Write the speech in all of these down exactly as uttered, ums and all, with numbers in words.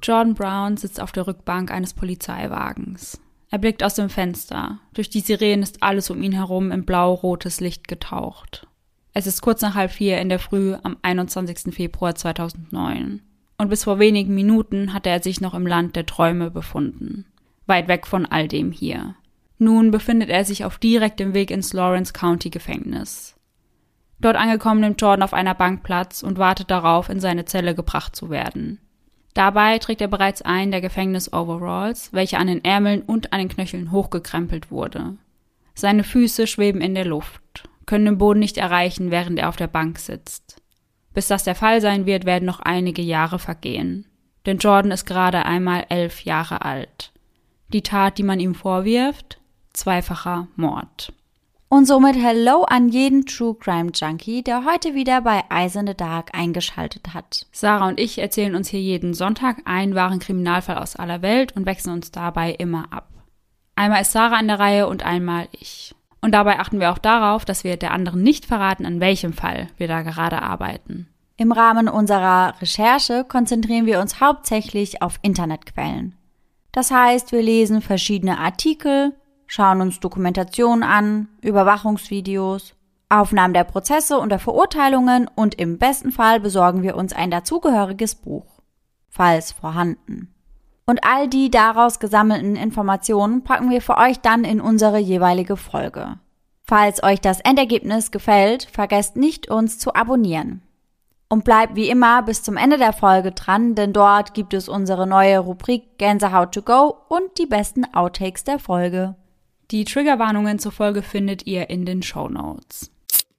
Jordan Brown sitzt auf der Rückbank eines Polizeiwagens. Er blickt aus dem Fenster. Durch die Sirenen ist alles um ihn herum in blau-rotes Licht getaucht. Es ist kurz nach halb vier in der Früh am einundzwanzigsten Februar zweitausendneun. Und bis vor wenigen Minuten hatte er sich noch im Land der Träume befunden. Weit weg von all dem hier. Nun befindet er sich auf direktem Weg ins Lawrence County Gefängnis. Dort angekommen nimmt Jordan auf einer Bank Platz und wartet darauf, in seine Zelle gebracht zu werden. Dabei trägt er bereits einen der Gefängnis-Overalls, welcher an den Ärmeln und an den Knöcheln hochgekrempelt wurde. Seine Füße schweben in der Luft, können den Boden nicht erreichen, während er auf der Bank sitzt. Bis das der Fall sein wird, werden noch einige Jahre vergehen. Denn Jordan ist gerade einmal elf Jahre alt. Die Tat, die man ihm vorwirft? Zweifacher Mord. Und somit Hello an jeden True Crime Junkie, der heute wieder bei Eyes in the Dark eingeschaltet hat. Sarah und ich erzählen uns hier jeden Sonntag einen wahren Kriminalfall aus aller Welt und wechseln uns dabei immer ab. Einmal ist Sarah an der Reihe und einmal ich. Und dabei achten wir auch darauf, dass wir der anderen nicht verraten, an welchem Fall wir da gerade arbeiten. Im Rahmen unserer Recherche konzentrieren wir uns hauptsächlich auf Internetquellen. Das heißt, wir lesen verschiedene Artikel, schauen uns Dokumentationen an, Überwachungsvideos, Aufnahmen der Prozesse und der Verurteilungen und im besten Fall besorgen wir uns ein dazugehöriges Buch, falls vorhanden. Und all die daraus gesammelten Informationen packen wir für euch dann in unsere jeweilige Folge. Falls euch das Endergebnis gefällt, vergesst nicht, uns zu abonnieren. Und bleibt wie immer bis zum Ende der Folge dran, denn dort gibt es unsere neue Rubrik Gänsehaut to go und die besten Outtakes der Folge. Die Triggerwarnungen zur Folge findet ihr in den Shownotes.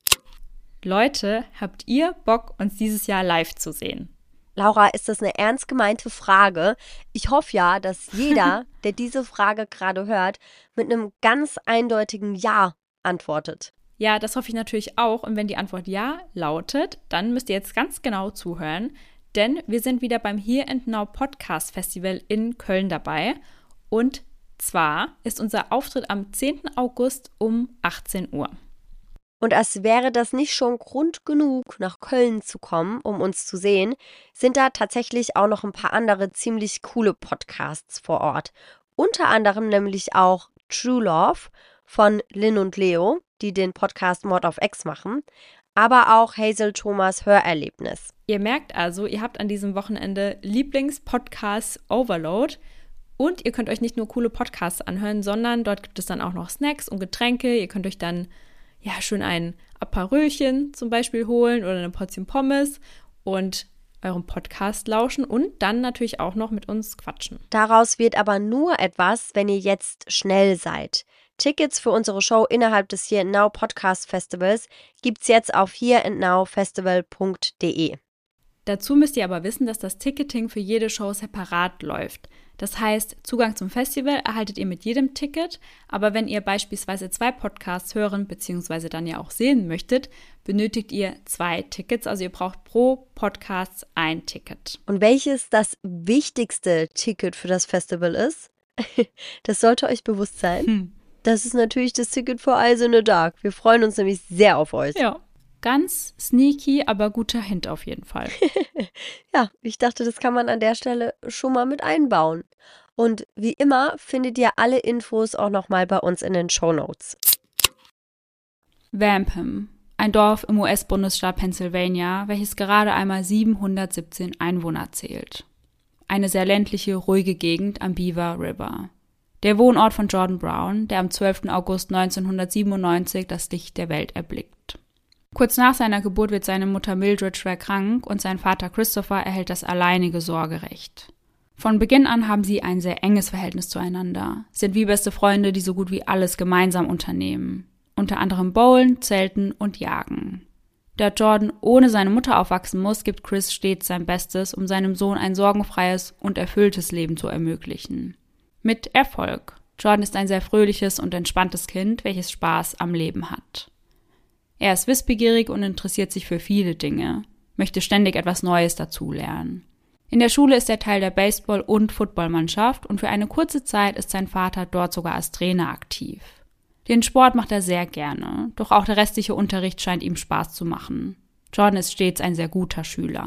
Leute, habt ihr Bock, uns dieses Jahr live zu sehen? Laura, ist das eine ernst gemeinte Frage? Ich hoffe ja, dass jeder, der diese Frage gerade hört, mit einem ganz eindeutigen Ja antwortet. Ja, das hoffe ich natürlich auch. Und wenn die Antwort Ja lautet, dann müsst ihr jetzt ganz genau zuhören. Denn wir sind wieder beim Here and Now Podcast Festival in Köln dabei. Und zwar ist unser Auftritt am zehnten August um achtzehn Uhr. Und als wäre das nicht schon Grund genug, nach Köln zu kommen, um uns zu sehen, sind da tatsächlich auch noch ein paar andere ziemlich coole Podcasts vor Ort. Unter anderem nämlich auch True Love von Lynn und Leo, die den Podcast Mord auf Ex machen, aber auch Hazel Thomas Hörerlebnis. Ihr merkt also, ihr habt an diesem Wochenende Lieblingspodcast Overload. Und ihr könnt euch nicht nur coole Podcasts anhören, sondern dort gibt es dann auch noch Snacks und Getränke. Ihr könnt euch dann ja schön ein Aperölchen zum Beispiel holen oder eine Portion Pommes und eurem Podcast lauschen und dann natürlich auch noch mit uns quatschen. Daraus wird aber nur etwas, wenn ihr jetzt schnell seid. Tickets für unsere Show innerhalb des Here and Now Podcast Festivals gibt's jetzt auf here and now festival punkt de. Dazu müsst ihr aber wissen, dass das Ticketing für jede Show separat läuft. Das heißt, Zugang zum Festival erhaltet ihr mit jedem Ticket, aber wenn ihr beispielsweise zwei Podcasts hören bzw. dann ja auch sehen möchtet, benötigt ihr zwei Tickets, also ihr braucht pro Podcast ein Ticket. Und welches das wichtigste Ticket für das Festival ist, das sollte euch bewusst sein. Hm. Das ist natürlich das Ticket für Eyes in the Dark. Wir freuen uns nämlich sehr auf euch. Ja. Ganz sneaky, aber guter Hint auf jeden Fall. Ja, ich dachte, das kann man an der Stelle schon mal mit einbauen. Und wie immer findet ihr alle Infos auch nochmal bei uns in den Shownotes. Wampum, ein Dorf im U S-Bundesstaat Pennsylvania, welches gerade einmal siebenhundertsiebzehn Einwohner zählt. Eine sehr ländliche, ruhige Gegend am Beaver River. Der Wohnort von Jordan Brown, der am zwölften August neunzehnhundertsiebenundneunzig das Licht der Welt erblickt. Kurz nach seiner Geburt wird seine Mutter Mildred schwer krank und sein Vater Christopher erhält das alleinige Sorgerecht. Von Beginn an haben sie ein sehr enges Verhältnis zueinander, sind wie beste Freunde, die so gut wie alles gemeinsam unternehmen. Unter anderem Bowlen, Zelten und Jagen. Da Jordan ohne seine Mutter aufwachsen muss, gibt Chris stets sein Bestes, um seinem Sohn ein sorgenfreies und erfülltes Leben zu ermöglichen. Mit Erfolg. Jordan ist ein sehr fröhliches und entspanntes Kind, welches Spaß am Leben hat. Er ist wissbegierig und interessiert sich für viele Dinge, möchte ständig etwas Neues dazulernen. In der Schule ist er Teil der Baseball- und Footballmannschaft und für eine kurze Zeit ist sein Vater dort sogar als Trainer aktiv. Den Sport macht er sehr gerne, doch auch der restliche Unterricht scheint ihm Spaß zu machen. Jordan ist stets ein sehr guter Schüler.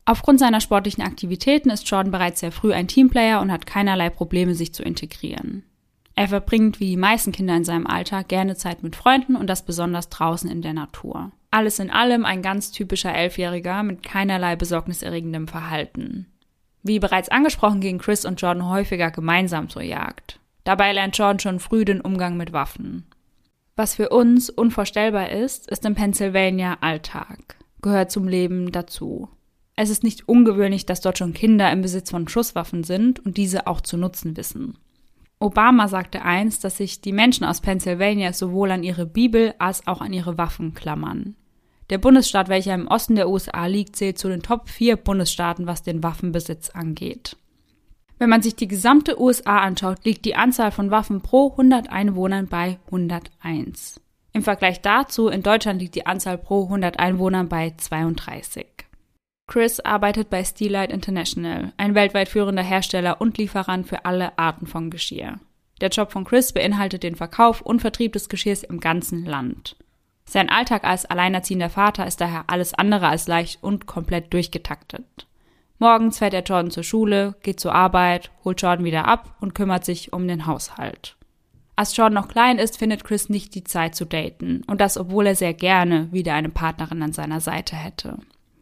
Aufgrund seiner sportlichen Aktivitäten ist Jordan bereits sehr früh ein Teamplayer und hat keinerlei Probleme, sich zu integrieren. Er verbringt, wie die meisten Kinder in seinem Alter, gerne Zeit mit Freunden und das besonders draußen in der Natur. Alles in allem ein ganz typischer Elfjähriger mit keinerlei besorgniserregendem Verhalten. Wie bereits angesprochen, gehen Chris und Jordan häufiger gemeinsam zur Jagd. Dabei lernt Jordan schon früh den Umgang mit Waffen. Was für uns unvorstellbar ist, ist in Pennsylvania Alltag, gehört zum Leben dazu. Es ist nicht ungewöhnlich, dass dort schon Kinder im Besitz von Schusswaffen sind und diese auch zu nutzen wissen. Obama sagte einst, dass sich die Menschen aus Pennsylvania sowohl an ihre Bibel als auch an ihre Waffen klammern. Der Bundesstaat, welcher im Osten der U S A liegt, zählt zu den Top vier Bundesstaaten, was den Waffenbesitz angeht. Wenn man sich die gesamte U S A anschaut, liegt die Anzahl von Waffen pro hundert Einwohnern bei hunderteins. Im Vergleich dazu, in Deutschland liegt die Anzahl pro hundert Einwohnern bei zweiunddreißig. Chris arbeitet bei Steelite International, ein weltweit führender Hersteller und Lieferant für alle Arten von Geschirr. Der Job von Chris beinhaltet den Verkauf und Vertrieb des Geschirrs im ganzen Land. Sein Alltag als alleinerziehender Vater ist daher alles andere als leicht und komplett durchgetaktet. Morgens fährt er Jordan zur Schule, geht zur Arbeit, holt Jordan wieder ab und kümmert sich um den Haushalt. Als Jordan noch klein ist, findet Chris nicht die Zeit zu daten, und das, obwohl er sehr gerne wieder eine Partnerin an seiner Seite hätte.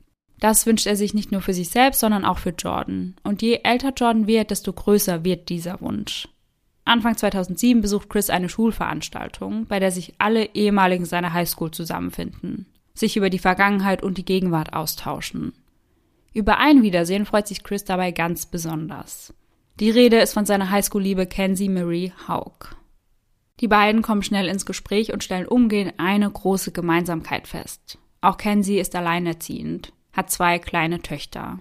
Das wünscht er sich nicht nur für sich selbst, sondern auch für Jordan. Und je älter Jordan wird, desto größer wird dieser Wunsch. Anfang zweitausendsieben besucht Chris eine Schulveranstaltung, bei der sich alle ehemaligen seiner Highschool zusammenfinden, sich über die Vergangenheit und die Gegenwart austauschen. Über ein Wiedersehen freut sich Chris dabei ganz besonders. Die Rede ist von seiner Highschool-Liebe Kenzie Marie Haug. Die beiden kommen schnell ins Gespräch und stellen umgehend eine große Gemeinsamkeit fest. Auch Kenzie ist alleinerziehend, hat zwei kleine Töchter.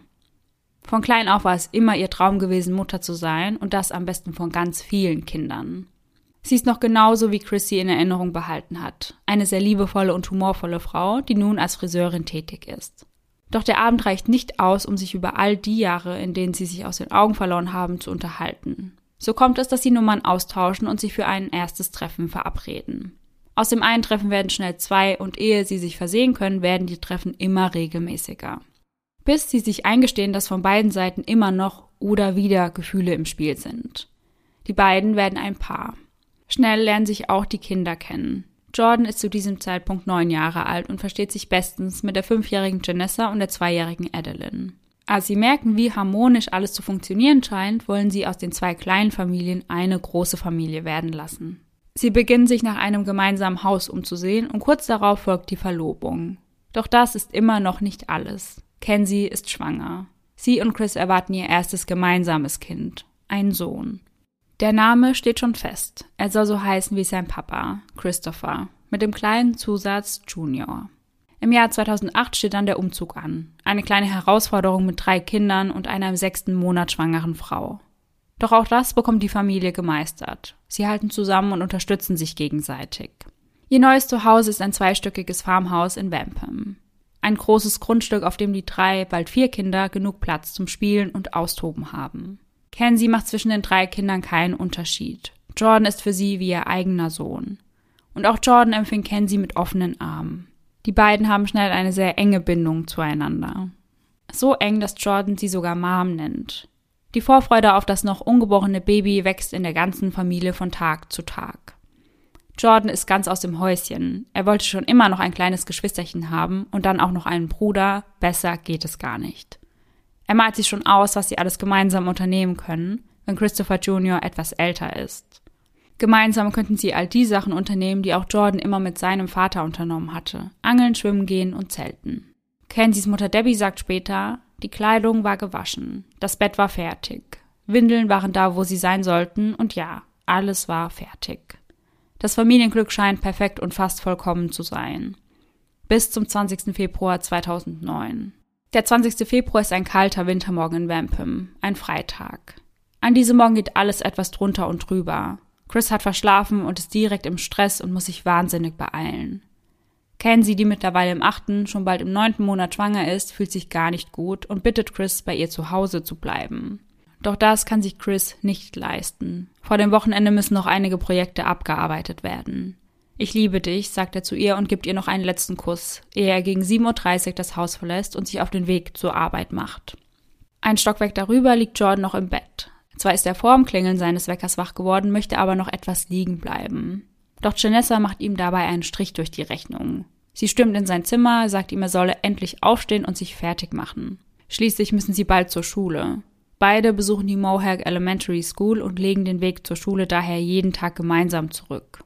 Von klein auf war es immer ihr Traum gewesen, Mutter zu sein, und das am besten von ganz vielen Kindern. Sie ist noch genauso, wie Chris sie in Erinnerung behalten hat. Eine sehr liebevolle und humorvolle Frau, die nun als Friseurin tätig ist. Doch der Abend reicht nicht aus, um sich über all die Jahre, in denen sie sich aus den Augen verloren haben, zu unterhalten. So kommt es, dass sie Nummern austauschen und sich für ein erstes Treffen verabreden. Aus dem einen Treffen werden schnell zwei, und ehe sie sich versehen können, werden die Treffen immer regelmäßiger. Bis sie sich eingestehen, dass von beiden Seiten immer noch oder wieder Gefühle im Spiel sind. Die beiden werden ein Paar. Schnell lernen sich auch die Kinder kennen. Jordan ist zu diesem Zeitpunkt neun Jahre alt und versteht sich bestens mit der fünfjährigen Janessa und der zweijährigen Adeline. Als sie merken, wie harmonisch alles zu funktionieren scheint, wollen sie aus den zwei kleinen Familien eine große Familie werden lassen. Sie beginnen sich nach einem gemeinsamen Haus umzusehen und kurz darauf folgt die Verlobung. Doch das ist immer noch nicht alles. Kenzie ist schwanger. Sie und Chris erwarten ihr erstes gemeinsames Kind, einen Sohn. Der Name steht schon fest. Er soll so heißen wie sein Papa, Christopher, mit dem kleinen Zusatz Junior. Im Jahr zweitausendacht steht dann der Umzug an. Eine kleine Herausforderung mit drei Kindern und einer im sechsten Monat schwangeren Frau. Doch auch das bekommt die Familie gemeistert. Sie halten zusammen und unterstützen sich gegenseitig. Ihr neues Zuhause ist ein zweistöckiges Farmhaus in Wampum. Ein großes Grundstück, auf dem die drei, bald vier Kinder genug Platz zum Spielen und Austoben haben. Kenzie macht zwischen den drei Kindern keinen Unterschied. Jordan ist für sie wie ihr eigener Sohn. Und auch Jordan empfängt Kenzie mit offenen Armen. Die beiden haben schnell eine sehr enge Bindung zueinander. So eng, dass Jordan sie sogar Mom nennt. Die Vorfreude auf das noch ungeborene Baby wächst in der ganzen Familie von Tag zu Tag. Jordan ist ganz aus dem Häuschen. Er wollte schon immer noch ein kleines Geschwisterchen haben und dann auch noch einen Bruder. Besser geht es gar nicht. Er malt sich schon aus, was sie alles gemeinsam unternehmen können, wenn Christopher Junior etwas älter ist. Gemeinsam könnten sie all die Sachen unternehmen, die auch Jordan immer mit seinem Vater unternommen hatte. Angeln, schwimmen gehen und zelten. Kenzies Mutter Debbie sagt später, die Kleidung war gewaschen, das Bett war fertig, Windeln waren da, wo sie sein sollten, und ja, alles war fertig. Das Familienglück scheint perfekt und fast vollkommen zu sein. Bis zum zwanzigsten Februar zweitausendneun. Der zwanzigste Februar ist ein kalter Wintermorgen in Wampum, ein Freitag. An diesem Morgen geht alles etwas drunter und drüber. Chris hat verschlafen und ist direkt im Stress und muss sich wahnsinnig beeilen. Kenzie, die mittlerweile im achten, schon bald im neunten Monat schwanger ist, fühlt sich gar nicht gut und bittet Chris, bei ihr zu Hause zu bleiben. Doch das kann sich Chris nicht leisten. Vor dem Wochenende müssen noch einige Projekte abgearbeitet werden. Ich liebe dich, sagt er zu ihr und gibt ihr noch einen letzten Kuss, ehe er gegen sieben Uhr dreißig das Haus verlässt und sich auf den Weg zur Arbeit macht. Ein Stockwerk darüber liegt Jordan noch im Bett. Zwar ist er vor dem Klingeln seines Weckers wach geworden, möchte aber noch etwas liegen bleiben. Doch Janessa macht ihm dabei einen Strich durch die Rechnung. Sie stürmt in sein Zimmer, sagt ihm, er solle endlich aufstehen und sich fertig machen. Schließlich müssen sie bald zur Schule. Beide besuchen die Mohawk Elementary School und legen den Weg zur Schule daher jeden Tag gemeinsam zurück.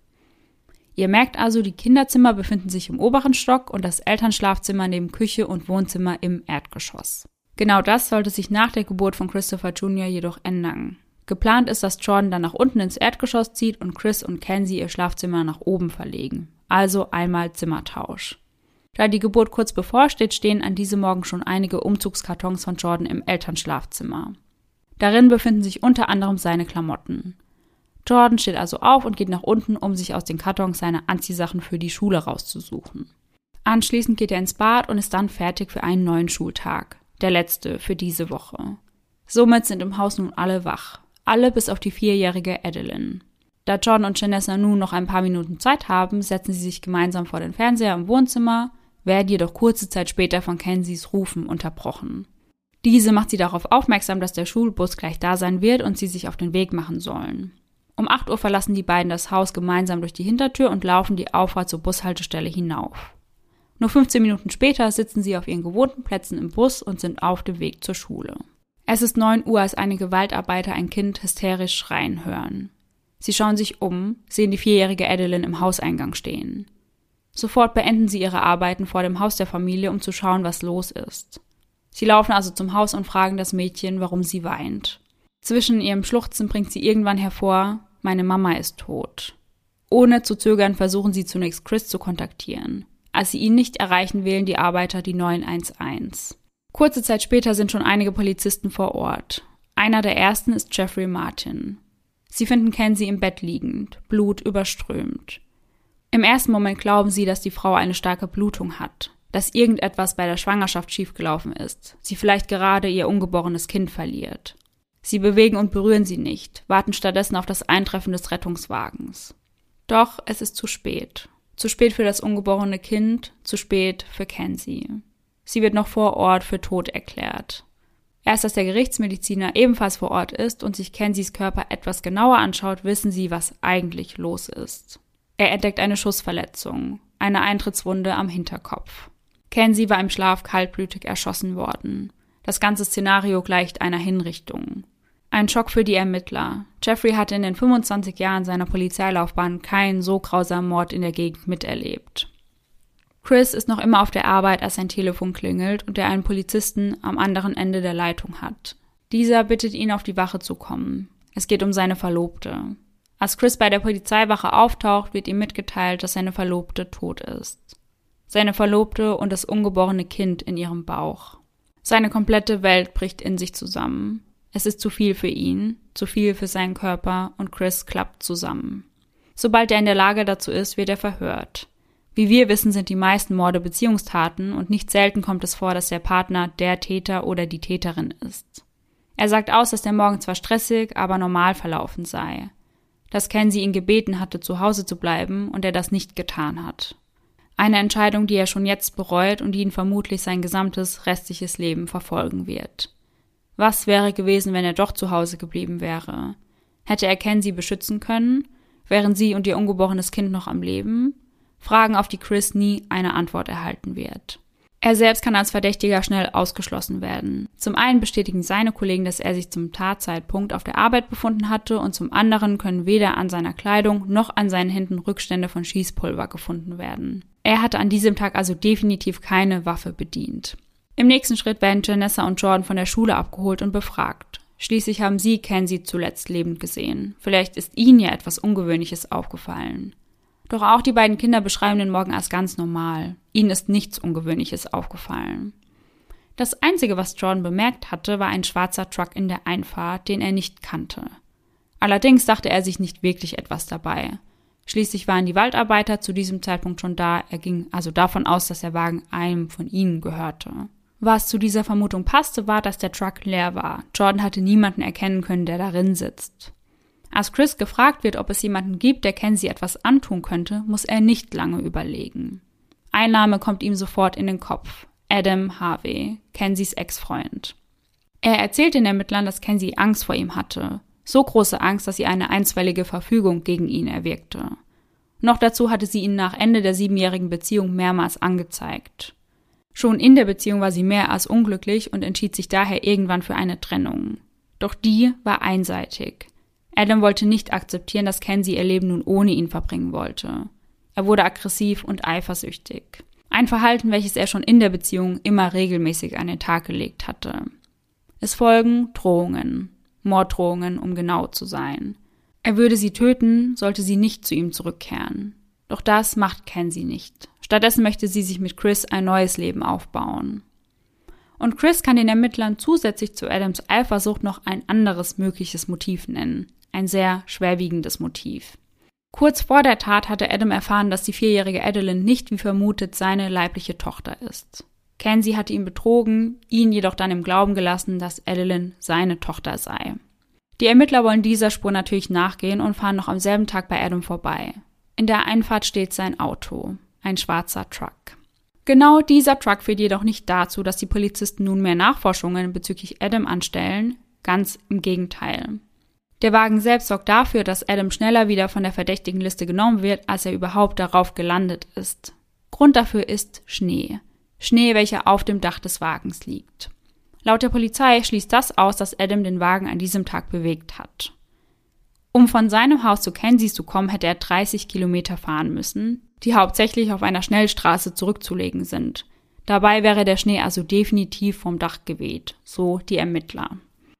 Ihr merkt also, die Kinderzimmer befinden sich im oberen Stock und das Elternschlafzimmer neben Küche und Wohnzimmer im Erdgeschoss. Genau das sollte sich nach der Geburt von Christopher Junior jedoch ändern. Geplant ist, dass Jordan dann nach unten ins Erdgeschoss zieht und Chris und Kenzie ihr Schlafzimmer nach oben verlegen. Also einmal Zimmertausch. Da die Geburt kurz bevorsteht, stehen an diesem Morgen schon einige Umzugskartons von Jordan im Elternschlafzimmer. Darin befinden sich unter anderem seine Klamotten. Jordan steht also auf und geht nach unten, um sich aus den Kartons seine Anziehsachen für die Schule rauszusuchen. Anschließend geht er ins Bad und ist dann fertig für einen neuen Schultag. Der letzte für diese Woche. Somit sind im Haus nun alle wach. Alle bis auf die vierjährige Adeline. Da Jordan und Janessa nun noch ein paar Minuten Zeit haben, setzen sie sich gemeinsam vor den Fernseher im Wohnzimmer, werden jedoch kurze Zeit später von Kenzies Rufen unterbrochen. Diese macht sie darauf aufmerksam, dass der Schulbus gleich da sein wird und sie sich auf den Weg machen sollen. Um acht Uhr verlassen die beiden das Haus gemeinsam durch die Hintertür und laufen die Auffahrt zur Bushaltestelle hinauf. Nur fünfzehn Minuten später sitzen sie auf ihren gewohnten Plätzen im Bus und sind auf dem Weg zur Schule. Es ist neun Uhr, als einige Waldarbeiter ein Kind hysterisch schreien hören. Sie schauen sich um, sehen die vierjährige Adeline im Hauseingang stehen. Sofort beenden sie ihre Arbeiten vor dem Haus der Familie, um zu schauen, was los ist. Sie laufen also zum Haus und fragen das Mädchen, warum sie weint. Zwischen ihrem Schluchzen bringt sie irgendwann hervor, meine Mama ist tot. Ohne zu zögern versuchen sie zunächst Chris zu kontaktieren. Als sie ihn nicht erreichen, wählen die Arbeiter die neun eins eins. Kurze Zeit später sind schon einige Polizisten vor Ort. Einer der ersten ist Jeffrey Martin. Sie finden Kenzie im Bett liegend, Blut überströmt. Im ersten Moment glauben sie, dass die Frau eine starke Blutung hat, dass irgendetwas bei der Schwangerschaft schiefgelaufen ist, sie vielleicht gerade ihr ungeborenes Kind verliert. Sie bewegen und berühren sie nicht, warten stattdessen auf das Eintreffen des Rettungswagens. Doch es ist zu spät. Zu spät für das ungeborene Kind, zu spät für Kenzie. Sie wird noch vor Ort für tot erklärt. Erst als der Gerichtsmediziner ebenfalls vor Ort ist und sich Kenzies Körper etwas genauer anschaut, wissen sie, was eigentlich los ist. Er entdeckt eine Schussverletzung, eine Eintrittswunde am Hinterkopf. Kenzie war im Schlaf kaltblütig erschossen worden. Das ganze Szenario gleicht einer Hinrichtung. Ein Schock für die Ermittler. Jeffrey hatte in den fünfundzwanzig Jahren seiner Polizeilaufbahn keinen so grausamen Mord in der Gegend miterlebt. Chris ist noch immer auf der Arbeit, als sein Telefon klingelt und er einen Polizisten am anderen Ende der Leitung hat. Dieser bittet ihn, auf die Wache zu kommen. Es geht um seine Verlobte. Als Chris bei der Polizeiwache auftaucht, wird ihm mitgeteilt, dass seine Verlobte tot ist. Seine Verlobte und das ungeborene Kind in ihrem Bauch. Seine komplette Welt bricht in sich zusammen. Es ist zu viel für ihn, zu viel für seinen Körper und Chris klappt zusammen. Sobald er in der Lage dazu ist, wird er verhört. Wie wir wissen, sind die meisten Morde Beziehungstaten und nicht selten kommt es vor, dass der Partner der Täter oder die Täterin ist. Er sagt aus, dass der Morgen zwar stressig, aber normal verlaufen sei. Dass Kenzie ihn gebeten hatte, zu Hause zu bleiben und er das nicht getan hat. Eine Entscheidung, die er schon jetzt bereut und die ihn vermutlich sein gesamtes restliches Leben verfolgen wird. Was wäre gewesen, wenn er doch zu Hause geblieben wäre? Hätte er Kenzie beschützen können? Wären sie und ihr ungeborenes Kind noch am Leben? Fragen, auf die Chris nie eine Antwort erhalten wird. Er selbst kann als Verdächtiger schnell ausgeschlossen werden. Zum einen bestätigen seine Kollegen, dass er sich zum Tatzeitpunkt auf der Arbeit befunden hatte und zum anderen können weder an seiner Kleidung noch an seinen Händen Rückstände von Schießpulver gefunden werden. Er hatte an diesem Tag also definitiv keine Waffe bedient. Im nächsten Schritt werden Janessa und Jordan von der Schule abgeholt und befragt. Schließlich haben sie Kenzie zuletzt lebend gesehen. Vielleicht ist ihnen ja etwas Ungewöhnliches aufgefallen. Doch auch die beiden Kinder beschreiben den Morgen als ganz normal. Ihnen ist nichts Ungewöhnliches aufgefallen. Das Einzige, was Jordan bemerkt hatte, war ein schwarzer Truck in der Einfahrt, den er nicht kannte. Allerdings dachte er sich nicht wirklich etwas dabei. Schließlich waren die Waldarbeiter zu diesem Zeitpunkt schon da, er ging also davon aus, dass der Wagen einem von ihnen gehörte. Was zu dieser Vermutung passte, war, dass der Truck leer war. Jordan hatte niemanden erkennen können, der darin sitzt. Als Chris gefragt wird, ob es jemanden gibt, der Kenzie etwas antun könnte, muss er nicht lange überlegen. Ein Name kommt ihm sofort in den Kopf: Adam Harvey, Kenzies Ex-Freund. Er erzählt den Ermittlern, dass Kenzie Angst vor ihm hatte. So große Angst, dass sie eine einstweilige Verfügung gegen ihn erwirkte. Noch dazu hatte sie ihn nach Ende der siebenjährigen Beziehung mehrmals angezeigt. Schon in der Beziehung war sie mehr als unglücklich und entschied sich daher irgendwann für eine Trennung. Doch die war einseitig. Adam wollte nicht akzeptieren, dass Kenzie ihr Leben nun ohne ihn verbringen wollte. Er wurde aggressiv und eifersüchtig. Ein Verhalten, welches er schon in der Beziehung immer regelmäßig an den Tag gelegt hatte. Es folgen Drohungen, Morddrohungen, um genau zu sein. Er würde sie töten, sollte sie nicht zu ihm zurückkehren. Doch das macht Kenzie nicht. Stattdessen möchte sie sich mit Chris ein neues Leben aufbauen. Und Chris kann den Ermittlern zusätzlich zu Adams Eifersucht noch ein anderes mögliches Motiv nennen. Ein sehr schwerwiegendes Motiv. Kurz vor der Tat hatte Adam erfahren, dass die vierjährige Adeline nicht wie vermutet seine leibliche Tochter ist. Kenzie hatte ihn betrogen, ihn jedoch dann im Glauben gelassen, dass Adeline seine Tochter sei. Die Ermittler wollen dieser Spur natürlich nachgehen und fahren noch am selben Tag bei Adam vorbei. In der Einfahrt steht sein Auto, ein schwarzer Truck. Genau dieser Truck führt jedoch nicht dazu, dass die Polizisten nunmehr Nachforschungen bezüglich Adam anstellen, ganz im Gegenteil. Der Wagen selbst sorgt dafür, dass Adam schneller wieder von der verdächtigen Liste genommen wird, als er überhaupt darauf gelandet ist. Grund dafür ist Schnee. Schnee, welcher auf dem Dach des Wagens liegt. Laut der Polizei schließt das aus, dass Adam den Wagen an diesem Tag bewegt hat. Um von seinem Haus zu Kenzies zu kommen, hätte er dreißig Kilometer fahren müssen, die hauptsächlich auf einer Schnellstraße zurückzulegen sind. Dabei wäre der Schnee also definitiv vom Dach geweht, so die Ermittler.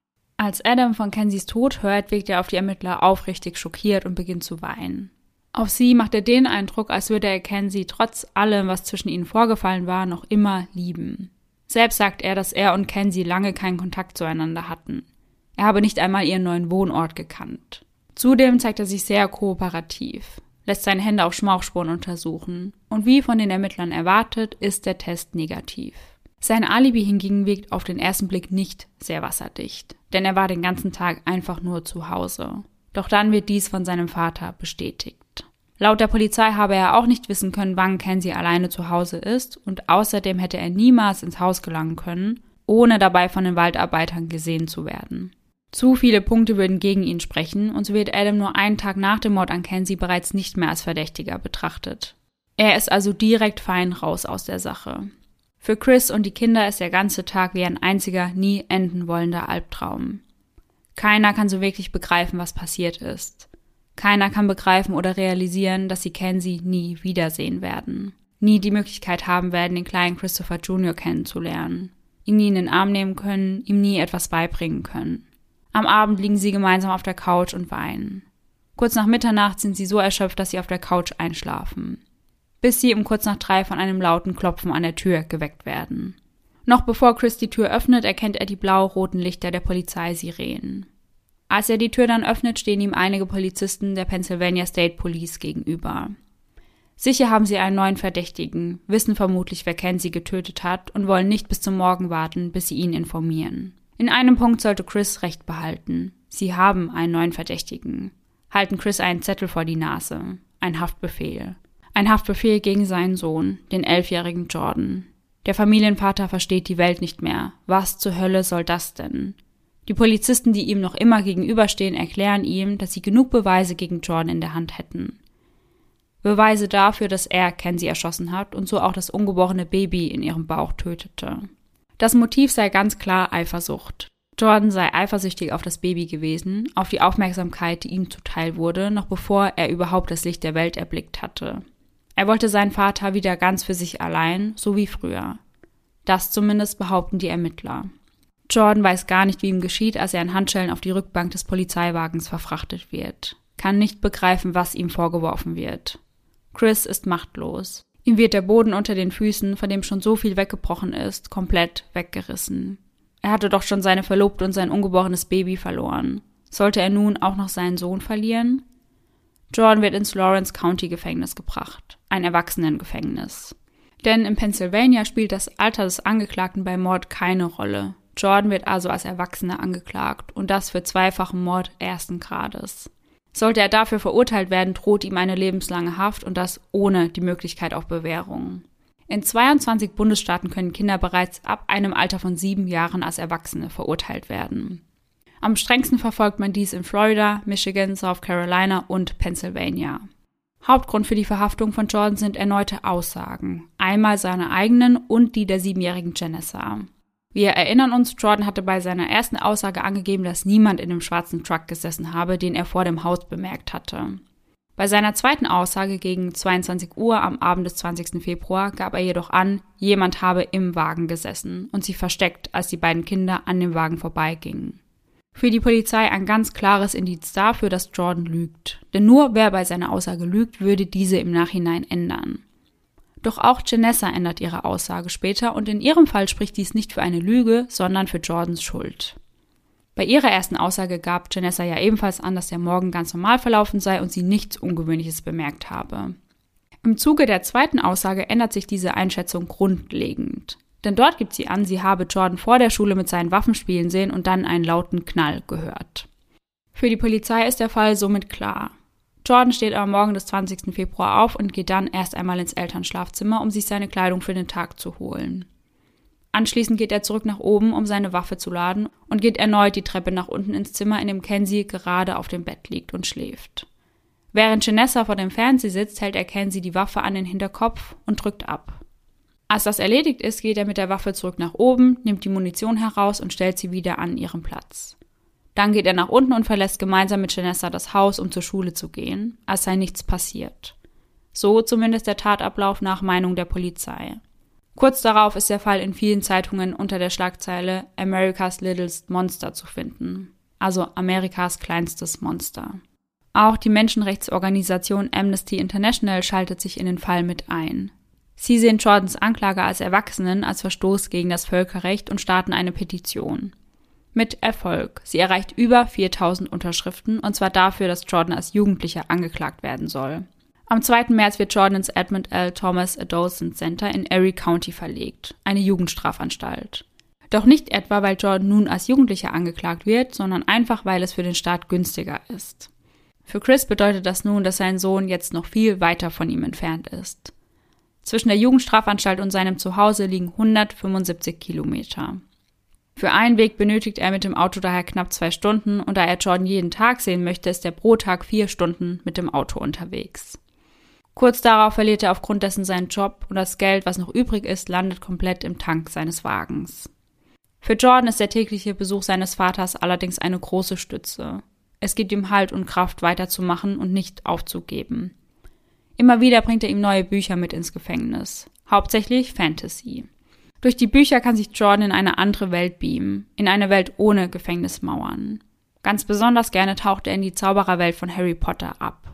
Als Adam von Kenzies Tod hört, wirkt er auf die Ermittler aufrichtig schockiert und beginnt zu weinen. Auf sie macht er den Eindruck, als würde er Kenzie trotz allem, was zwischen ihnen vorgefallen war, noch immer lieben. Selbst sagt er, dass er und Kenzie lange keinen Kontakt zueinander hatten. Er habe nicht einmal ihren neuen Wohnort gekannt. Zudem zeigt er sich sehr kooperativ, lässt seine Hände auf Schmauchspuren untersuchen und wie von den Ermittlern erwartet, ist der Test negativ. Sein Alibi hingegen wirkt auf den ersten Blick nicht sehr wasserdicht, denn er war den ganzen Tag einfach nur zu Hause. Doch dann wird dies von seinem Vater bestätigt. Laut der Polizei habe er auch nicht wissen können, wann Kenzie alleine zu Hause ist und außerdem hätte er niemals ins Haus gelangen können, ohne dabei von den Waldarbeitern gesehen zu werden. Zu viele Punkte würden gegen ihn sprechen und so wird Adam nur einen Tag nach dem Mord an Kenzie bereits nicht mehr als Verdächtiger betrachtet. Er ist also direkt fein raus aus der Sache. Für Chris und die Kinder ist der ganze Tag wie ein einziger, nie enden wollender Albtraum. Keiner kann so wirklich begreifen, was passiert ist. Keiner kann begreifen oder realisieren, dass sie Kenzie nie wiedersehen werden. Nie die Möglichkeit haben werden, den kleinen Christopher Junior kennenzulernen. Ihn nie in den Arm nehmen können, ihm nie etwas beibringen können. Am Abend liegen sie gemeinsam auf der Couch und weinen. Kurz nach Mitternacht sind sie so erschöpft, dass sie auf der Couch einschlafen. Bis sie um kurz nach drei von einem lauten Klopfen an der Tür geweckt werden. Noch bevor Chris die Tür öffnet, erkennt er die blau-roten Lichter der Polizeisirenen. Als er die Tür dann öffnet, stehen ihm einige Polizisten der Pennsylvania State Police gegenüber. Sicher haben sie einen neuen Verdächtigen, wissen vermutlich, wer Kenzie getötet hat und wollen nicht bis zum Morgen warten, bis sie ihn informieren. In einem Punkt sollte Chris recht behalten. Sie haben einen neuen Verdächtigen. Halten Chris einen Zettel vor die Nase. Ein Haftbefehl. Ein Haftbefehl gegen seinen Sohn, den elfjährigen Jordan. Der Familienvater versteht die Welt nicht mehr. Was zur Hölle soll das denn? Die Polizisten, die ihm noch immer gegenüberstehen, erklären ihm, dass sie genug Beweise gegen Jordan in der Hand hätten. Beweise dafür, dass er Kenzie erschossen hat und so auch das ungeborene Baby in ihrem Bauch tötete. Das Motiv sei ganz klar Eifersucht. Jordan sei eifersüchtig auf das Baby gewesen, auf die Aufmerksamkeit, die ihm zuteil wurde, noch bevor er überhaupt das Licht der Welt erblickt hatte. Er wollte seinen Vater wieder ganz für sich allein, so wie früher. Das zumindest behaupten die Ermittler. Jordan weiß gar nicht, wie ihm geschieht, als er in Handschellen auf die Rückbank des Polizeiwagens verfrachtet wird. Kann nicht begreifen, was ihm vorgeworfen wird. Chris ist machtlos. Ihm wird der Boden unter den Füßen, von dem schon so viel weggebrochen ist, komplett weggerissen. Er hatte doch schon seine Verlobte und sein ungeborenes Baby verloren. Sollte er nun auch noch seinen Sohn verlieren? Jordan wird ins Lawrence County Gefängnis gebracht, ein Erwachsenengefängnis. Denn in Pennsylvania spielt das Alter des Angeklagten bei Mord keine Rolle. Jordan wird also als Erwachsener angeklagt und das für zweifachen Mord ersten Grades. Sollte er dafür verurteilt werden, droht ihm eine lebenslange Haft und das ohne die Möglichkeit auf Bewährung. In zweiundzwanzig Bundesstaaten können Kinder bereits ab einem Alter von sieben Jahren als Erwachsene verurteilt werden. Am strengsten verfolgt man dies in Florida, Michigan, South Carolina und Pennsylvania. Hauptgrund für die Verhaftung von Jordan sind erneute Aussagen, einmal seine eigenen und die der siebenjährigen Janessa. Wir erinnern uns, Jordan hatte bei seiner ersten Aussage angegeben, dass niemand in dem schwarzen Truck gesessen habe, den er vor dem Haus bemerkt hatte. Bei seiner zweiten Aussage gegen zweiundzwanzig Uhr am Abend des zwanzigsten Februar gab er jedoch an, jemand habe im Wagen gesessen und sich versteckt, als die beiden Kinder an dem Wagen vorbeigingen. Für die Polizei ein ganz klares Indiz dafür, dass Jordan lügt. Denn nur wer bei seiner Aussage lügt, würde diese im Nachhinein ändern. Doch auch Janessa ändert ihre Aussage später und in ihrem Fall spricht dies nicht für eine Lüge, sondern für Jordans Schuld. Bei ihrer ersten Aussage gab Janessa ja ebenfalls an, dass der Morgen ganz normal verlaufen sei und sie nichts Ungewöhnliches bemerkt habe. Im Zuge der zweiten Aussage ändert sich diese Einschätzung grundlegend. Denn dort gibt sie an, sie habe Jordan vor der Schule mit seinen Waffen spielen sehen und dann einen lauten Knall gehört. Für die Polizei ist der Fall somit klar. Jordan steht am Morgen des zwanzigsten Februar auf und geht dann erst einmal ins Elternschlafzimmer, um sich seine Kleidung für den Tag zu holen. Anschließend geht er zurück nach oben, um seine Waffe zu laden und geht erneut die Treppe nach unten ins Zimmer, in dem Kenzie gerade auf dem Bett liegt und schläft. Während Janessa vor dem Fernseher sitzt, hält er Kenzie die Waffe an den Hinterkopf und drückt ab. Als das erledigt ist, geht er mit der Waffe zurück nach oben, nimmt die Munition heraus und stellt sie wieder an ihren Platz. Dann geht er nach unten und verlässt gemeinsam mit Janessa das Haus, um zur Schule zu gehen, als sei nichts passiert. So zumindest der Tatablauf nach Meinung der Polizei. Kurz darauf ist der Fall in vielen Zeitungen unter der Schlagzeile America's Littlest Monster zu finden, also Amerikas kleinstes Monster. Auch die Menschenrechtsorganisation Amnesty International schaltet sich in den Fall mit ein. Sie sehen Jordans Anklage als Erwachsenen als Verstoß gegen das Völkerrecht und starten eine Petition. Mit Erfolg. Sie erreicht über viertausend Unterschriften, und zwar dafür, dass Jordan als Jugendlicher angeklagt werden soll. Am zweiten März wird Jordan ins Edmund L. Thomas Adolescent Center in Erie County verlegt, eine Jugendstrafanstalt. Doch nicht etwa, weil Jordan nun als Jugendlicher angeklagt wird, sondern einfach, weil es für den Staat günstiger ist. Für Chris bedeutet das nun, dass sein Sohn jetzt noch viel weiter von ihm entfernt ist. Zwischen der Jugendstrafanstalt und seinem Zuhause liegen hundertfünfundsiebzig Kilometer. Für einen Weg benötigt er mit dem Auto daher knapp zwei Stunden und da er Jordan jeden Tag sehen möchte, ist er pro Tag vier Stunden mit dem Auto unterwegs. Kurz darauf verliert er aufgrund dessen seinen Job und das Geld, was noch übrig ist, landet komplett im Tank seines Wagens. Für Jordan ist der tägliche Besuch seines Vaters allerdings eine große Stütze. Es gibt ihm Halt und Kraft, weiterzumachen und nicht aufzugeben. Immer wieder bringt er ihm neue Bücher mit ins Gefängnis, hauptsächlich Fantasy. Durch die Bücher kann sich Jordan in eine andere Welt beamen, in eine Welt ohne Gefängnismauern. Ganz besonders gerne taucht er in die Zaubererwelt von Harry Potter ab.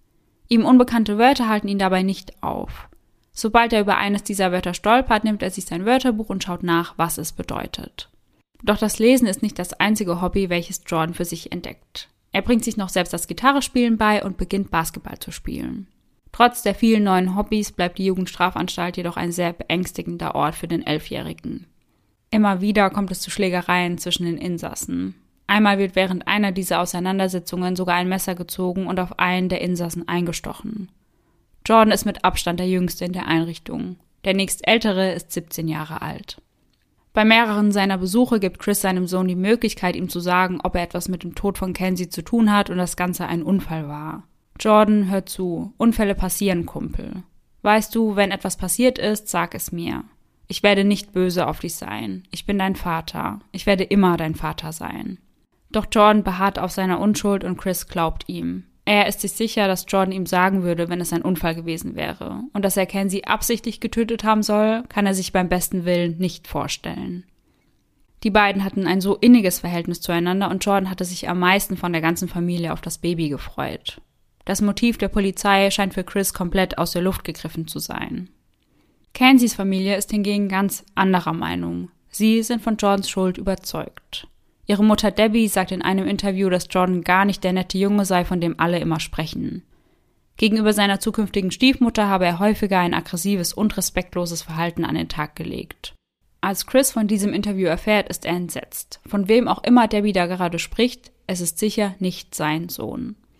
Ihm unbekannte Wörter halten ihn dabei nicht auf. Sobald er über eines dieser Wörter stolpert, nimmt er sich sein Wörterbuch und schaut nach, was es bedeutet. Doch das Lesen ist nicht das einzige Hobby, welches Jordan für sich entdeckt. Er bringt sich noch selbst das Gitarrespielen bei und beginnt Basketball zu spielen. Trotz der vielen neuen Hobbys bleibt die Jugendstrafanstalt jedoch ein sehr beängstigender Ort für den Elfjährigen. Immer wieder kommt es zu Schlägereien zwischen den Insassen. Einmal wird während einer dieser Auseinandersetzungen sogar ein Messer gezogen und auf einen der Insassen eingestochen. Jordan ist mit Abstand der Jüngste in der Einrichtung. Der nächstältere ist siebzehn Jahre alt. Bei mehreren seiner Besuche gibt Chris seinem Sohn die Möglichkeit, ihm zu sagen, ob er etwas mit dem Tod von Kenzie zu tun hat und das Ganze ein Unfall war. Jordan, hör zu. Unfälle passieren, Kumpel. Weißt du, wenn etwas passiert ist, sag es mir. Ich werde nicht böse auf dich sein. Ich bin dein Vater. Ich werde immer dein Vater sein. Doch Jordan beharrt auf seiner Unschuld und Chris glaubt ihm. Er ist sich sicher, dass Jordan ihm sagen würde, wenn es ein Unfall gewesen wäre. Und dass er Kenzie absichtlich getötet haben soll, kann er sich beim besten Willen nicht vorstellen. Die beiden hatten ein so inniges Verhältnis zueinander und Jordan hatte sich am meisten von der ganzen Familie auf das Baby gefreut. Das Motiv der Polizei scheint für Chris komplett aus der Luft gegriffen zu sein. Kenzies Familie ist hingegen ganz anderer Meinung. Sie sind von Jordans Schuld überzeugt. Ihre Mutter Debbie sagt in einem Interview, dass Jordan gar nicht der nette Junge sei, von dem alle immer sprechen. Gegenüber seiner zukünftigen Stiefmutter habe er häufiger ein aggressives und respektloses Verhalten an den Tag gelegt. Als Chris von diesem Interview erfährt, ist er entsetzt. Von wem auch immer Debbie da gerade spricht, es ist sicher nicht sein Sohn.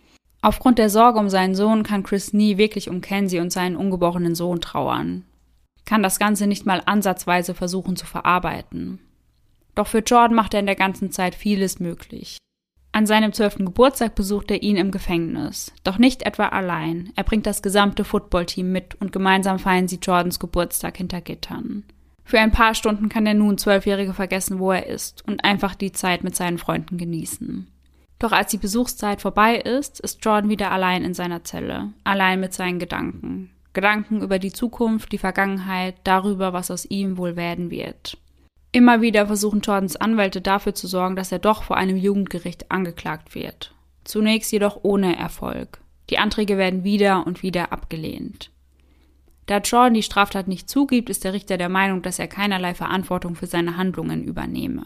Aufgrund der Sorge um seinen Sohn kann Chris nie wirklich um Kenzie und seinen ungeborenen Sohn trauern, kann das Ganze nicht mal ansatzweise versuchen zu verarbeiten. Doch für Jordan macht er in der ganzen Zeit vieles möglich. An seinem zwölften Geburtstag besucht er ihn im Gefängnis, doch nicht etwa allein. Er bringt das gesamte Footballteam mit und gemeinsam feiern sie Jordans Geburtstag hinter Gittern. Für ein paar Stunden kann der nun Zwölfjährige vergessen, wo er ist und einfach die Zeit mit seinen Freunden genießen. Doch als die Besuchszeit vorbei ist, ist Jordan wieder allein in seiner Zelle, allein mit seinen Gedanken. Gedanken über die Zukunft, die Vergangenheit, darüber, was aus ihm wohl werden wird. Immer wieder versuchen Jordans Anwälte dafür zu sorgen, dass er doch vor einem Jugendgericht angeklagt wird. Zunächst jedoch ohne Erfolg. Die Anträge werden wieder und wieder abgelehnt. Da Jordan die Straftat nicht zugibt, ist der Richter der Meinung, dass er keinerlei Verantwortung für seine Handlungen übernehme.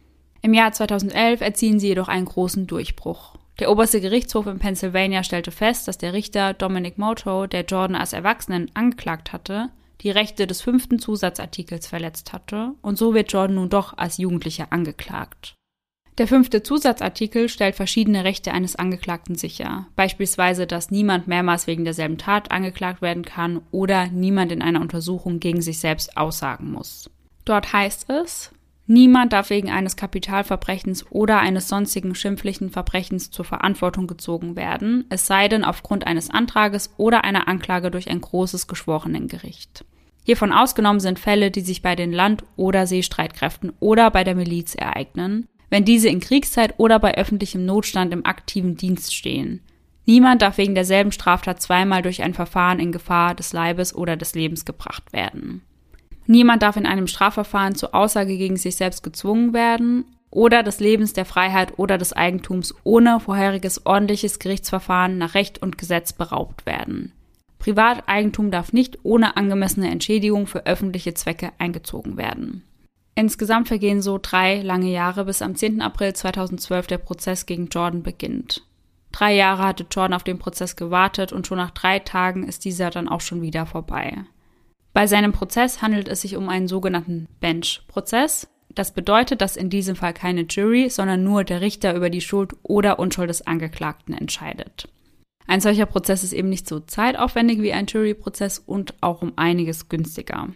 Im Jahr zweitausendelf erzielen sie jedoch einen großen Durchbruch. Der oberste Gerichtshof in Pennsylvania stellte fest, dass der Richter Dominic Moto, der Jordan als Erwachsenen angeklagt hatte, die Rechte des fünften Zusatzartikels verletzt hatte und so wird Jordan nun doch als Jugendlicher angeklagt. Der fünfte Zusatzartikel stellt verschiedene Rechte eines Angeklagten sicher, beispielsweise, dass niemand mehrmals wegen derselben Tat angeklagt werden kann oder niemand in einer Untersuchung gegen sich selbst aussagen muss. Dort heißt es: Niemand darf wegen eines Kapitalverbrechens oder eines sonstigen schimpflichen Verbrechens zur Verantwortung gezogen werden, es sei denn aufgrund eines Antrages oder einer Anklage durch ein großes Geschworenengericht. Hiervon ausgenommen sind Fälle, die sich bei den Land- oder Seestreitkräften oder bei der Miliz ereignen, wenn diese in Kriegszeit oder bei öffentlichem Notstand im aktiven Dienst stehen. Niemand darf wegen derselben Straftat zweimal durch ein Verfahren in Gefahr des Leibes oder des Lebens gebracht werden. Niemand darf in einem Strafverfahren zur Aussage gegen sich selbst gezwungen werden oder des Lebens, der Freiheit oder des Eigentums ohne vorheriges ordentliches Gerichtsverfahren nach Recht und Gesetz beraubt werden. Privateigentum darf nicht ohne angemessene Entschädigung für öffentliche Zwecke eingezogen werden. Insgesamt vergehen so drei lange Jahre, bis am zehnten April zweitausendzwölf der Prozess gegen Jordan beginnt. Drei Jahre hatte Jordan auf den Prozess gewartet und schon nach drei Tagen ist dieser dann auch schon wieder vorbei. Bei seinem Prozess handelt es sich um einen sogenannten Bench-Prozess. Das bedeutet, dass in diesem Fall keine Jury, sondern nur der Richter über die Schuld oder Unschuld des Angeklagten entscheidet. Ein solcher Prozess ist eben nicht so zeitaufwendig wie ein Juryprozess und auch um einiges günstiger.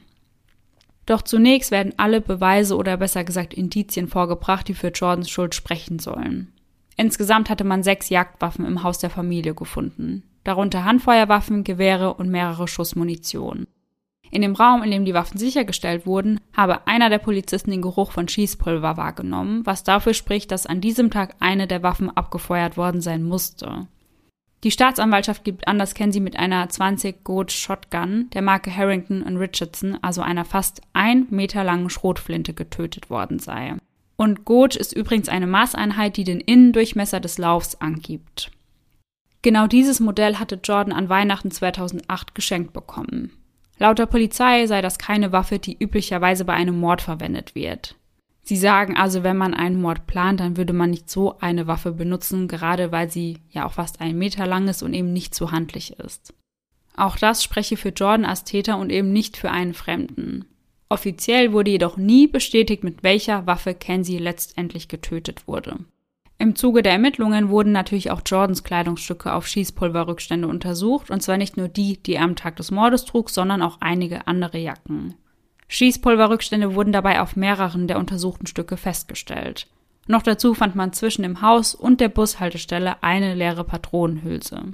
Doch zunächst werden alle Beweise oder besser gesagt Indizien vorgebracht, die für Jordans Schuld sprechen sollen. Insgesamt hatte man sechs Jagdwaffen im Haus der Familie gefunden, darunter Handfeuerwaffen, Gewehre und mehrere Schuss Munition. In dem Raum, in dem die Waffen sichergestellt wurden, habe einer der Polizisten den Geruch von Schießpulver wahrgenommen, was dafür spricht, dass an diesem Tag eine der Waffen abgefeuert worden sein musste. Die Staatsanwaltschaft gibt an, dass Kenzie mit einer zwanzig Gauge Shotgun der Marke Harrington und Richardson, also einer fast ein Meter langen Schrotflinte, getötet worden sei. Und Gauge ist übrigens eine Maßeinheit, die den Innendurchmesser des Laufs angibt. Genau dieses Modell hatte Jordan an Weihnachten zweitausendacht geschenkt bekommen. Laut der Polizei sei das keine Waffe, die üblicherweise bei einem Mord verwendet wird. Sie sagen also, wenn man einen Mord plant, dann würde man nicht so eine Waffe benutzen, gerade weil sie ja auch fast einen Meter lang ist und eben nicht so handlich ist. Auch das spreche für Jordan als Täter und eben nicht für einen Fremden. Offiziell wurde jedoch nie bestätigt, mit welcher Waffe Kenzie letztendlich getötet wurde. Im Zuge der Ermittlungen wurden natürlich auch Jordans Kleidungsstücke auf Schießpulverrückstände untersucht, und zwar nicht nur die, die er am Tag des Mordes trug, sondern auch einige andere Jacken. Schießpulverrückstände wurden dabei auf mehreren der untersuchten Stücke festgestellt. Noch dazu fand man zwischen dem Haus und der Bushaltestelle eine leere Patronenhülse.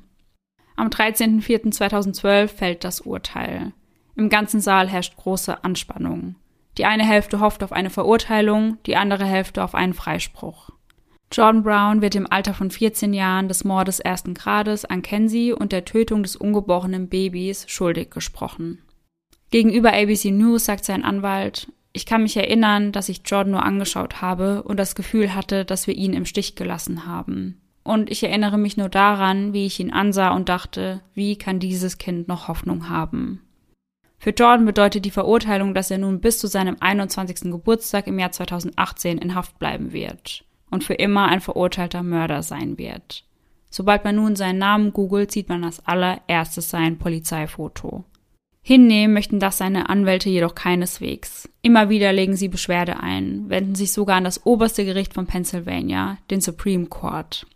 Am dreizehnten vierten zweitausendzwölf fällt das Urteil. Im ganzen Saal herrscht große Anspannung. Die eine Hälfte hofft auf eine Verurteilung, die andere Hälfte auf einen Freispruch. Jordan Brown wird im Alter von vierzehn Jahren des Mordes ersten Grades an Kenzie und der Tötung des ungeborenen Babys schuldig gesprochen. Gegenüber A B C News sagt sein Anwalt: Ich kann mich erinnern, dass ich Jordan nur angeschaut habe und das Gefühl hatte, dass wir ihn im Stich gelassen haben. Und ich erinnere mich nur daran, wie ich ihn ansah und dachte, wie kann dieses Kind noch Hoffnung haben? Für Jordan bedeutet die Verurteilung, dass er nun bis zu seinem einundzwanzigsten Geburtstag im Jahr zweitausendachtzehn in Haft bleiben wird und für immer ein verurteilter Mörder sein wird. Sobald man nun seinen Namen googelt, sieht man als allererstes sein Polizeifoto. Hinnehmen möchten das seine Anwälte jedoch keineswegs. Immer wieder legen sie Beschwerde ein, wenden sich sogar an das oberste Gericht von Pennsylvania, den Supreme Court.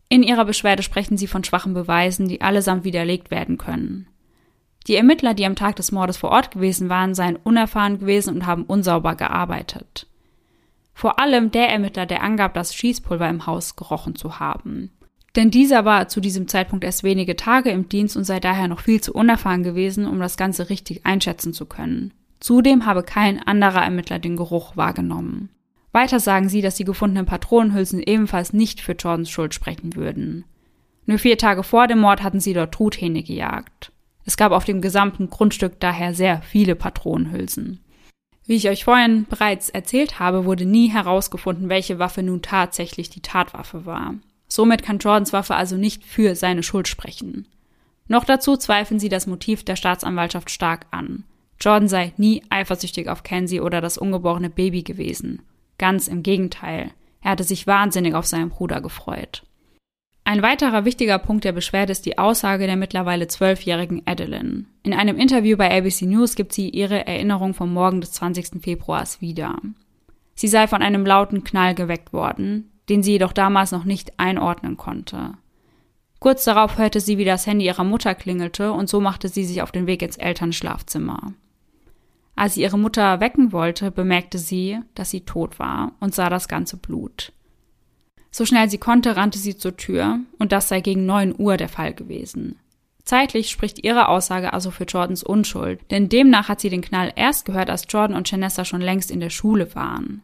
In ihrer Beschwerde sprechen sie von schwachen Beweisen, die allesamt widerlegt werden können. Die Ermittler, die am Tag des Mordes vor Ort gewesen waren, seien unerfahren gewesen und haben unsauber gearbeitet. Vor allem der Ermittler, der angab, das Schießpulver im Haus gerochen zu haben. Denn dieser war zu diesem Zeitpunkt erst wenige Tage im Dienst und sei daher noch viel zu unerfahren gewesen, um das Ganze richtig einschätzen zu können. Zudem habe kein anderer Ermittler den Geruch wahrgenommen. Weiter sagen sie, dass die gefundenen Patronenhülsen ebenfalls nicht für Jordans Schuld sprechen würden. Nur vier Tage vor dem Mord hatten sie dort Truthähne gejagt. Es gab auf dem gesamten Grundstück daher sehr viele Patronenhülsen. Wie ich euch vorhin bereits erzählt habe, wurde nie herausgefunden, welche Waffe nun tatsächlich die Tatwaffe war. Somit kann Jordans Waffe also nicht für seine Schuld sprechen. Noch dazu zweifeln sie das Motiv der Staatsanwaltschaft stark an. Jordan sei nie eifersüchtig auf Kenzie oder das ungeborene Baby gewesen. Ganz im Gegenteil, er hatte sich wahnsinnig auf seinen Bruder gefreut. Ein weiterer wichtiger Punkt der Beschwerde ist die Aussage der mittlerweile zwölfjährigen Adeline. In einem Interview bei A B C News gibt sie ihre Erinnerung vom Morgen des zwanzigsten Februars wieder. Sie sei von einem lauten Knall geweckt worden, den sie jedoch damals noch nicht einordnen konnte. Kurz darauf hörte sie, wie das Handy ihrer Mutter klingelte und so machte sie sich auf den Weg ins Elternschlafzimmer. Als sie ihre Mutter wecken wollte, bemerkte sie, dass sie tot war und sah das ganze Blut. So schnell sie konnte, rannte sie zur Tür und das sei gegen neun Uhr der Fall gewesen. Zeitlich spricht ihre Aussage also für Jordans Unschuld, denn demnach hat sie den Knall erst gehört, als Jordan und Janessa schon längst in der Schule waren.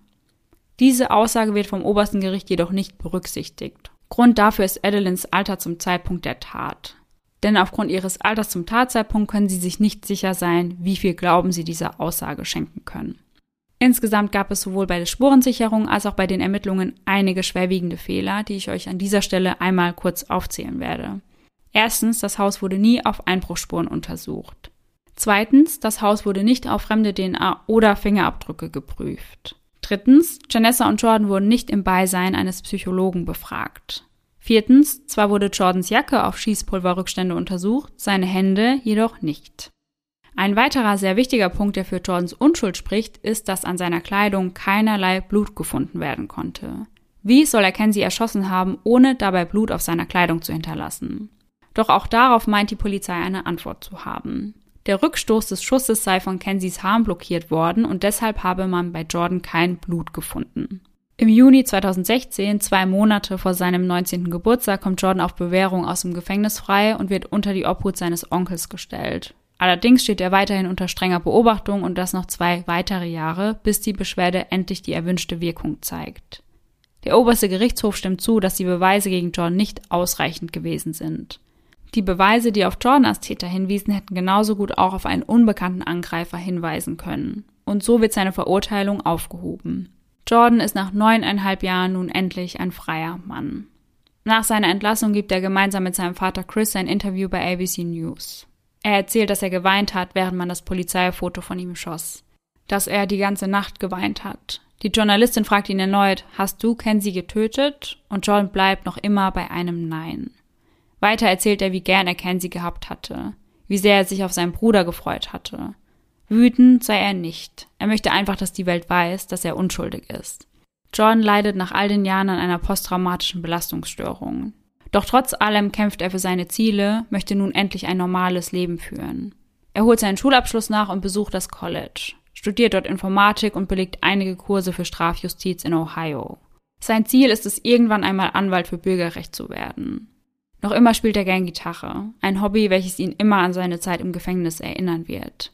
Diese Aussage wird vom obersten Gericht jedoch nicht berücksichtigt. Grund dafür ist Adelines Alter zum Zeitpunkt der Tat. Denn aufgrund ihres Alters zum Tatzeitpunkt können sie sich nicht sicher sein, wie viel Glauben sie dieser Aussage schenken können. Insgesamt gab es sowohl bei der Spurensicherung als auch bei den Ermittlungen einige schwerwiegende Fehler, die ich euch an dieser Stelle einmal kurz aufzählen werde. Erstens, das Haus wurde nie auf Einbruchsspuren untersucht. Zweitens, das Haus wurde nicht auf fremde D N A oder Fingerabdrücke geprüft. Drittens, Janessa und Jordan wurden nicht im Beisein eines Psychologen befragt. Viertens, zwar wurde Jordans Jacke auf Schießpulverrückstände untersucht, seine Hände jedoch nicht. Ein weiterer sehr wichtiger Punkt, der für Jordans Unschuld spricht, ist, dass an seiner Kleidung keinerlei Blut gefunden werden konnte. Wie soll er Kenzie erschossen haben, ohne dabei Blut auf seiner Kleidung zu hinterlassen? Doch auch darauf meint die Polizei eine Antwort zu haben. Der Rückstoß des Schusses sei von Kenzies Haaren blockiert worden und deshalb habe man bei Jordan kein Blut gefunden. Im Juni zweitausendsechzehn, zwei Monate vor seinem neunzehnten Geburtstag, kommt Jordan auf Bewährung aus dem Gefängnis frei und wird unter die Obhut seines Onkels gestellt. Allerdings steht er weiterhin unter strenger Beobachtung und das noch zwei weitere Jahre, bis die Beschwerde endlich die erwünschte Wirkung zeigt. Der oberste Gerichtshof stimmt zu, dass die Beweise gegen Jordan nicht ausreichend gewesen sind. Die Beweise, die auf Jordan als Täter hinwiesen, hätten genauso gut auch auf einen unbekannten Angreifer hinweisen können. Und so wird seine Verurteilung aufgehoben. Jordan ist nach neuneinhalb Jahren nun endlich ein freier Mann. Nach seiner Entlassung gibt er gemeinsam mit seinem Vater Chris ein Interview bei A B C News. Er erzählt, dass er geweint hat, während man das Polizeifoto von ihm schoss. Dass er die ganze Nacht geweint hat. Die Journalistin fragt ihn erneut, hast du Kenzie getötet? Und Jordan bleibt noch immer bei einem Nein. Weiter erzählt er, wie gern er Kenzie gehabt hatte, wie sehr er sich auf seinen Bruder gefreut hatte. Wütend sei er nicht. Er möchte einfach, dass die Welt weiß, dass er unschuldig ist. Jordan leidet nach all den Jahren an einer posttraumatischen Belastungsstörung. Doch trotz allem kämpft er für seine Ziele, möchte nun endlich ein normales Leben führen. Er holt seinen Schulabschluss nach und besucht das College, studiert dort Informatik und belegt einige Kurse für Strafjustiz in Ohio. Sein Ziel ist es, irgendwann einmal Anwalt für Bürgerrecht zu werden. Noch immer spielt er gern Gitarre, ein Hobby, welches ihn immer an seine Zeit im Gefängnis erinnern wird.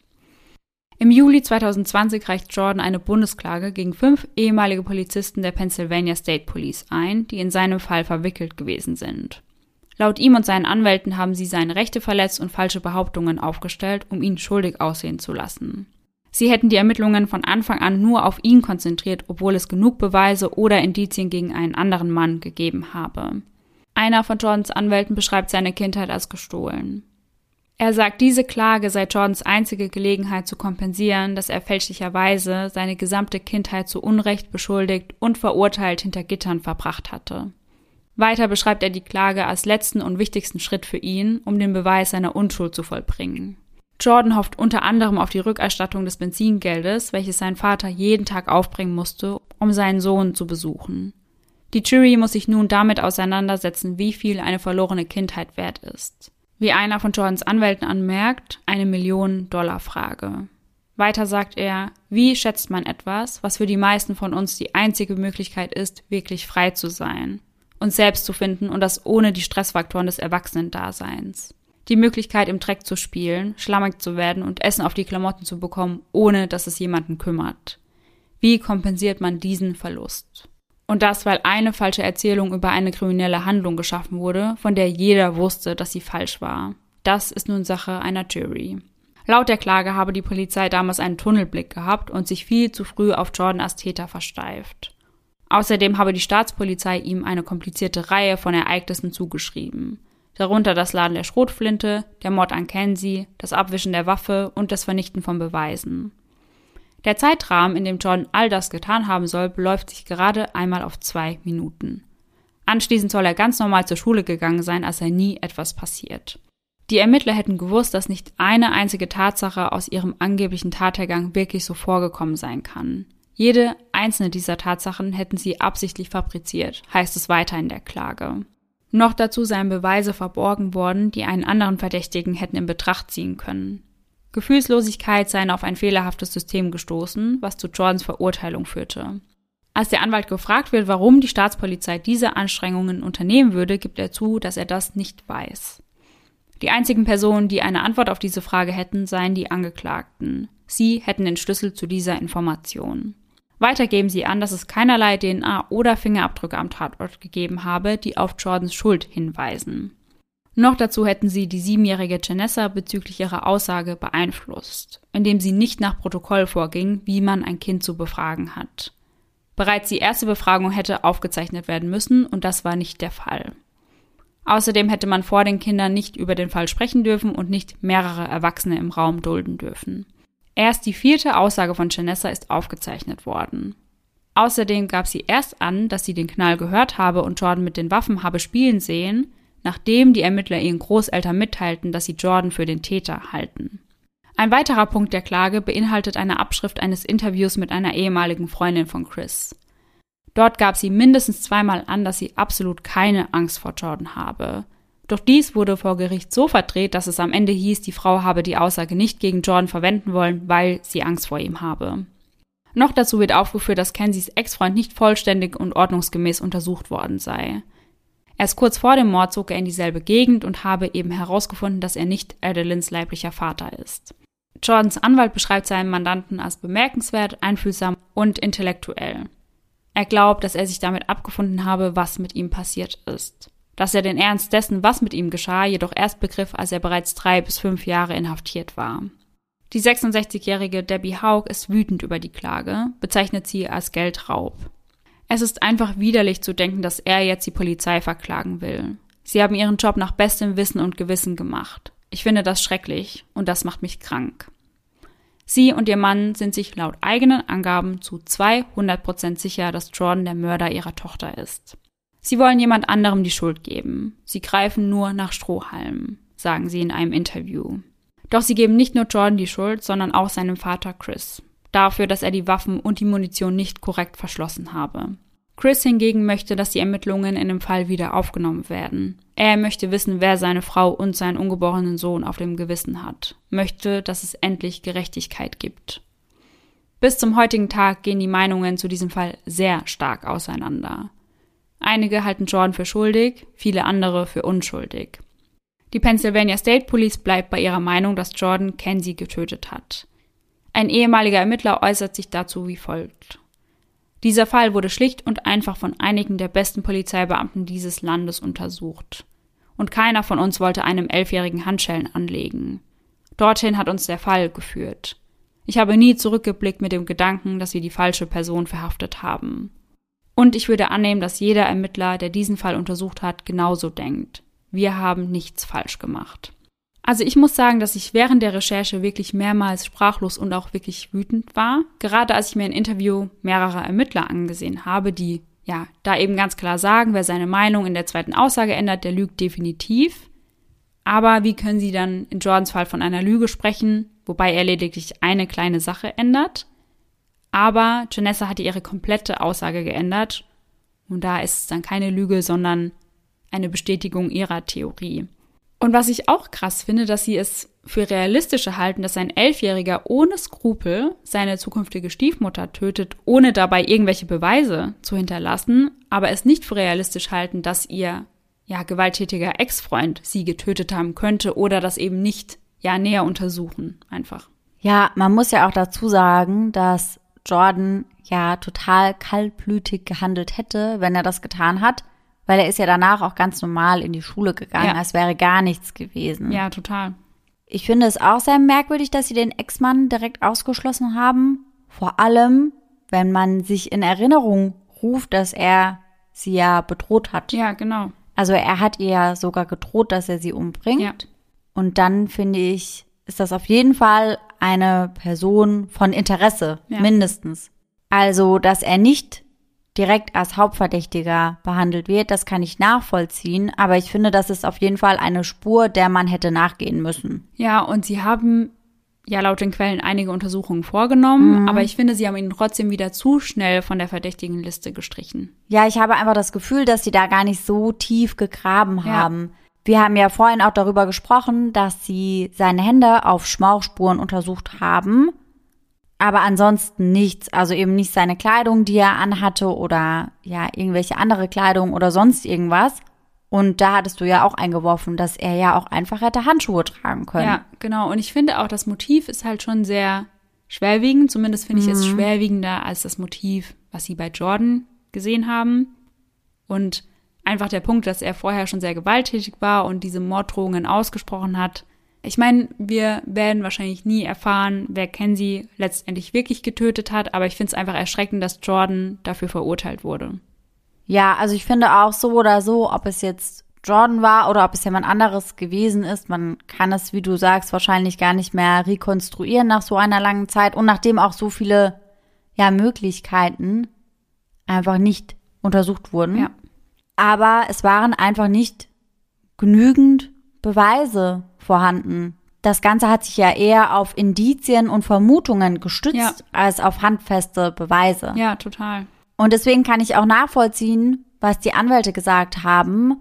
Im Juli zweitausendzwanzig reicht Jordan eine Bundesklage gegen fünf ehemalige Polizisten der Pennsylvania State Police ein, die in seinem Fall verwickelt gewesen sind. Laut ihm und seinen Anwälten haben sie seine Rechte verletzt und falsche Behauptungen aufgestellt, um ihn schuldig aussehen zu lassen. Sie hätten die Ermittlungen von Anfang an nur auf ihn konzentriert, obwohl es genug Beweise oder Indizien gegen einen anderen Mann gegeben habe. Einer von Jordans Anwälten beschreibt seine Kindheit als gestohlen. Er sagt, diese Klage sei Jordans einzige Gelegenheit zu kompensieren, dass er fälschlicherweise seine gesamte Kindheit zu Unrecht beschuldigt und verurteilt hinter Gittern verbracht hatte. Weiter beschreibt er die Klage als letzten und wichtigsten Schritt für ihn, um den Beweis seiner Unschuld zu vollbringen. Jordan hofft unter anderem auf die Rückerstattung des Benzingeldes, welches sein Vater jeden Tag aufbringen musste, um seinen Sohn zu besuchen. Die Jury muss sich nun damit auseinandersetzen, wie viel eine verlorene Kindheit wert ist. Wie einer von Jordans Anwälten anmerkt, eine Millionen-Dollar-Frage. Weiter sagt er, wie schätzt man etwas, was für die meisten von uns die einzige Möglichkeit ist, wirklich frei zu sein, uns selbst zu finden und das ohne die Stressfaktoren des Erwachsenendaseins. Die Möglichkeit, im Dreck zu spielen, schlammig zu werden und Essen auf die Klamotten zu bekommen, ohne dass es jemanden kümmert. Wie kompensiert man diesen Verlust? Und das, weil eine falsche Erzählung über eine kriminelle Handlung geschaffen wurde, von der jeder wusste, dass sie falsch war. Das ist nun Sache einer Jury. Laut der Klage habe die Polizei damals einen Tunnelblick gehabt und sich viel zu früh auf Jordan als Täter versteift. Außerdem habe die Staatspolizei ihm eine komplizierte Reihe von Ereignissen zugeschrieben. Darunter das Laden der Schrotflinte, der Mord an Kenzie, das Abwischen der Waffe und das Vernichten von Beweisen. Der Zeitrahmen, in dem Jordan all das getan haben soll, beläuft sich gerade einmal auf zwei Minuten. Anschließend soll er ganz normal zur Schule gegangen sein, als sei nie etwas passiert. Die Ermittler hätten gewusst, dass nicht eine einzige Tatsache aus ihrem angeblichen Tathergang wirklich so vorgekommen sein kann. Jede einzelne dieser Tatsachen hätten sie absichtlich fabriziert, heißt es weiter in der Klage. Noch dazu seien Beweise verborgen worden, die einen anderen Verdächtigen hätten in Betracht ziehen können. Gefühlslosigkeit seien auf ein fehlerhaftes System gestoßen, was zu Jordans Verurteilung führte. Als der Anwalt gefragt wird, warum die Staatspolizei diese Anstrengungen unternehmen würde, gibt er zu, dass er das nicht weiß. Die einzigen Personen, die eine Antwort auf diese Frage hätten, seien die Angeklagten. Sie hätten den Schlüssel zu dieser Information. Weiter geben sie an, dass es keinerlei D N A oder Fingerabdrücke am Tatort gegeben habe, die auf Jordans Schuld hinweisen. Noch dazu hätten sie die siebenjährige Janessa bezüglich ihrer Aussage beeinflusst, indem sie nicht nach Protokoll vorging, wie man ein Kind zu befragen hat. Bereits die erste Befragung hätte aufgezeichnet werden müssen und das war nicht der Fall. Außerdem hätte man vor den Kindern nicht über den Fall sprechen dürfen und nicht mehrere Erwachsene im Raum dulden dürfen. Erst die vierte Aussage von Janessa ist aufgezeichnet worden. Außerdem gab sie erst an, dass sie den Knall gehört habe und Jordan mit den Waffen habe spielen sehen, nachdem die Ermittler ihren Großeltern mitteilten, dass sie Jordan für den Täter halten. Ein weiterer Punkt der Klage beinhaltet eine Abschrift eines Interviews mit einer ehemaligen Freundin von Chris. Dort gab sie mindestens zweimal an, dass sie absolut keine Angst vor Jordan habe. Doch dies wurde vor Gericht so verdreht, dass es am Ende hieß, die Frau habe die Aussage nicht gegen Jordan verwenden wollen, weil sie Angst vor ihm habe. Noch dazu wird aufgeführt, dass Kenzies Ex-Freund nicht vollständig und ordnungsgemäß untersucht worden sei. Erst kurz vor dem Mord zog er in dieselbe Gegend und habe eben herausgefunden, dass er nicht Adelyns leiblicher Vater ist. Jordans Anwalt beschreibt seinen Mandanten als bemerkenswert, einfühlsam und intellektuell. Er glaubt, dass er sich damit abgefunden habe, was mit ihm passiert ist. Dass er den Ernst dessen, was mit ihm geschah, jedoch erst begriff, als er bereits drei bis fünf Jahre inhaftiert war. Die sechsundsechzigjährige Debbie Haug ist wütend über die Klage, bezeichnet sie als Geldraub. Es ist einfach widerlich zu denken, dass er jetzt die Polizei verklagen will. Sie haben ihren Job nach bestem Wissen und Gewissen gemacht. Ich finde das schrecklich und das macht mich krank. Sie und ihr Mann sind sich laut eigenen Angaben zu zweihundert Prozent sicher, dass Jordan der Mörder ihrer Tochter ist. Sie wollen jemand anderem die Schuld geben. Sie greifen nur nach Strohhalmen, sagen sie in einem Interview. Doch sie geben nicht nur Jordan die Schuld, sondern auch seinem Vater Chris. Dafür, dass er die Waffen und die Munition nicht korrekt verschlossen habe. Chris hingegen möchte, dass die Ermittlungen in dem Fall wieder aufgenommen werden. Er möchte wissen, wer seine Frau und seinen ungeborenen Sohn auf dem Gewissen hat. Möchte, dass es endlich Gerechtigkeit gibt. Bis zum heutigen Tag gehen die Meinungen zu diesem Fall sehr stark auseinander. Einige halten Jordan für schuldig, viele andere für unschuldig. Die Pennsylvania State Police bleibt bei ihrer Meinung, dass Jordan Kenzie getötet hat. Ein ehemaliger Ermittler äußert sich dazu wie folgt. Dieser Fall wurde schlicht und einfach von einigen der besten Polizeibeamten dieses Landes untersucht. Und keiner von uns wollte einem Elfjährigen Handschellen anlegen. Dorthin hat uns der Fall geführt. Ich habe nie zurückgeblickt mit dem Gedanken, dass wir die falsche Person verhaftet haben. Und ich würde annehmen, dass jeder Ermittler, der diesen Fall untersucht hat, genauso denkt. Wir haben nichts falsch gemacht. Also ich muss sagen, dass ich während der Recherche wirklich mehrmals sprachlos und auch wirklich wütend war. Gerade als ich mir ein Interview mehrerer Ermittler angesehen habe, die ja da eben ganz klar sagen, wer seine Meinung in der zweiten Aussage ändert, der lügt definitiv. Aber wie können sie dann in Jordans Fall von einer Lüge sprechen, wobei er lediglich eine kleine Sache ändert? Aber Janessa hatte ihre komplette Aussage geändert Und da ist es dann keine Lüge, sondern eine Bestätigung ihrer Theorie. Und was ich auch krass finde, dass sie es für realistischer halten, dass ein Elfjähriger ohne Skrupel seine zukünftige Stiefmutter tötet, ohne dabei irgendwelche Beweise zu hinterlassen, aber es nicht für realistisch halten, dass ihr ja gewalttätiger Ex-Freund sie getötet haben könnte oder das eben nicht ja näher untersuchen, einfach. Ja, man muss ja auch dazu sagen, dass Jordan ja total kaltblütig gehandelt hätte, wenn er das getan hat, weil er ist ja danach auch ganz normal in die Schule gegangen, Ja. als wäre gar nichts gewesen. Ja, total. Ich finde es auch sehr merkwürdig, dass sie den Ex-Mann direkt ausgeschlossen haben. Vor allem, wenn man sich in Erinnerung ruft, dass er sie ja bedroht hat. Ja, genau. Also er hat ihr ja sogar gedroht, dass er sie umbringt. Ja. Und dann finde ich, ist das auf jeden Fall eine Person von Interesse, Ja. mindestens. Also, dass er nicht direkt als Hauptverdächtiger behandelt wird, das kann ich nachvollziehen. Aber ich finde, das ist auf jeden Fall eine Spur, der man hätte nachgehen müssen. Ja, und sie haben ja laut den Quellen einige Untersuchungen vorgenommen, Mhm. aber ich finde, sie haben ihn trotzdem wieder zu schnell von der verdächtigen Liste gestrichen. Ja, ich habe einfach das Gefühl, dass sie da gar nicht so tief gegraben Ja. haben. Wir haben ja vorhin auch darüber gesprochen, dass sie seine Hände auf Schmauchspuren untersucht haben, aber ansonsten nichts, also eben nicht seine Kleidung, die er anhatte oder ja irgendwelche andere Kleidung oder sonst irgendwas. Und da hattest du ja auch eingeworfen, dass er ja auch einfach hätte Handschuhe tragen können. Ja, genau. Und ich finde auch, das Motiv ist halt schon sehr schwerwiegend. Zumindest finde ich es schwerwiegender als das Motiv, was sie bei Jordan gesehen haben. Und einfach der Punkt, dass er vorher schon sehr gewalttätig war und diese Morddrohungen ausgesprochen hat. Ich meine, wir werden wahrscheinlich nie erfahren, wer Kenzie letztendlich wirklich getötet hat, aber ich finde es einfach erschreckend, dass Jordan dafür verurteilt wurde. Ja, also ich finde auch so oder so, ob es jetzt Jordan war oder ob es jemand anderes gewesen ist, man kann es, wie du sagst, wahrscheinlich gar nicht mehr rekonstruieren nach so einer langen Zeit und nachdem auch so viele ja, Möglichkeiten einfach nicht untersucht wurden. Ja. Aber es waren einfach nicht genügend Beweise vorhanden. Das Ganze hat sich ja eher auf Indizien und Vermutungen gestützt, Ja. als auf handfeste Beweise. Ja, total. Und deswegen kann ich auch nachvollziehen, was die Anwälte gesagt haben,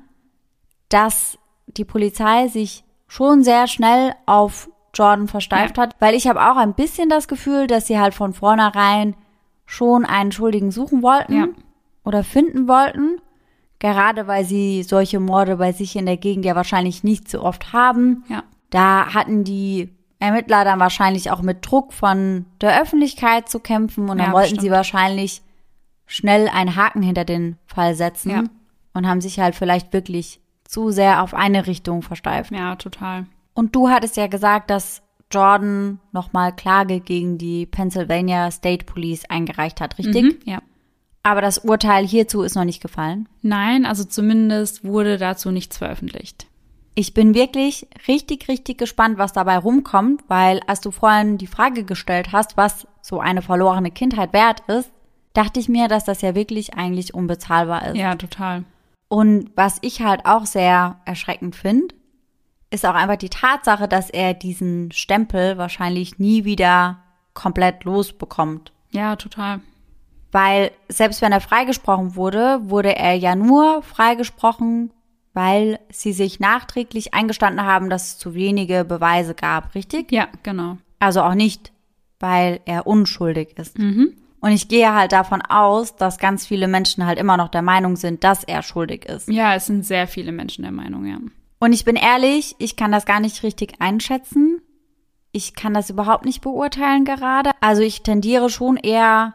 dass die Polizei sich schon sehr schnell auf Jordan versteift Ja. hat, weil ich habe auch ein bisschen das Gefühl, dass sie halt von vornherein schon einen Schuldigen suchen wollten Ja. oder finden wollten, gerade weil sie solche Morde bei sich in der Gegend ja wahrscheinlich nicht so oft haben. Ja. Da hatten die Ermittler dann wahrscheinlich auch mit Druck von der Öffentlichkeit zu kämpfen und dann Ja, wollten bestimmt. sie wahrscheinlich schnell einen Haken hinter den Fall setzen Ja. und haben sich halt vielleicht wirklich zu sehr auf eine Richtung versteift. Ja, total. Und du hattest ja gesagt, dass Jordan nochmal Klage gegen die Pennsylvania State Police eingereicht hat, richtig? Mhm, ja. Aber das Urteil hierzu ist noch nicht gefallen. Nein, also zumindest wurde dazu nichts veröffentlicht. Ich bin wirklich richtig, richtig gespannt, was dabei rumkommt, weil als du vorhin die Frage gestellt hast, was so eine verlorene Kindheit wert ist, dachte ich mir, dass das ja wirklich eigentlich unbezahlbar ist. Ja, total. Und was ich halt auch sehr erschreckend finde, ist auch einfach die Tatsache, dass er diesen Stempel wahrscheinlich nie wieder komplett losbekommt. Ja, total. Weil selbst wenn er freigesprochen wurde, wurde er ja nur freigesprochen, weil sie sich nachträglich eingestanden haben, dass es zu wenige Beweise gab, richtig? Ja, genau. Also auch nicht, weil er unschuldig ist. Mhm. Und ich gehe halt davon aus, dass ganz viele Menschen halt immer noch der Meinung sind, dass er schuldig ist. Ja, es sind sehr viele Menschen der Meinung, ja. Und ich bin ehrlich, ich kann das gar nicht richtig einschätzen. Ich kann das überhaupt nicht beurteilen gerade. Also ich tendiere schon eher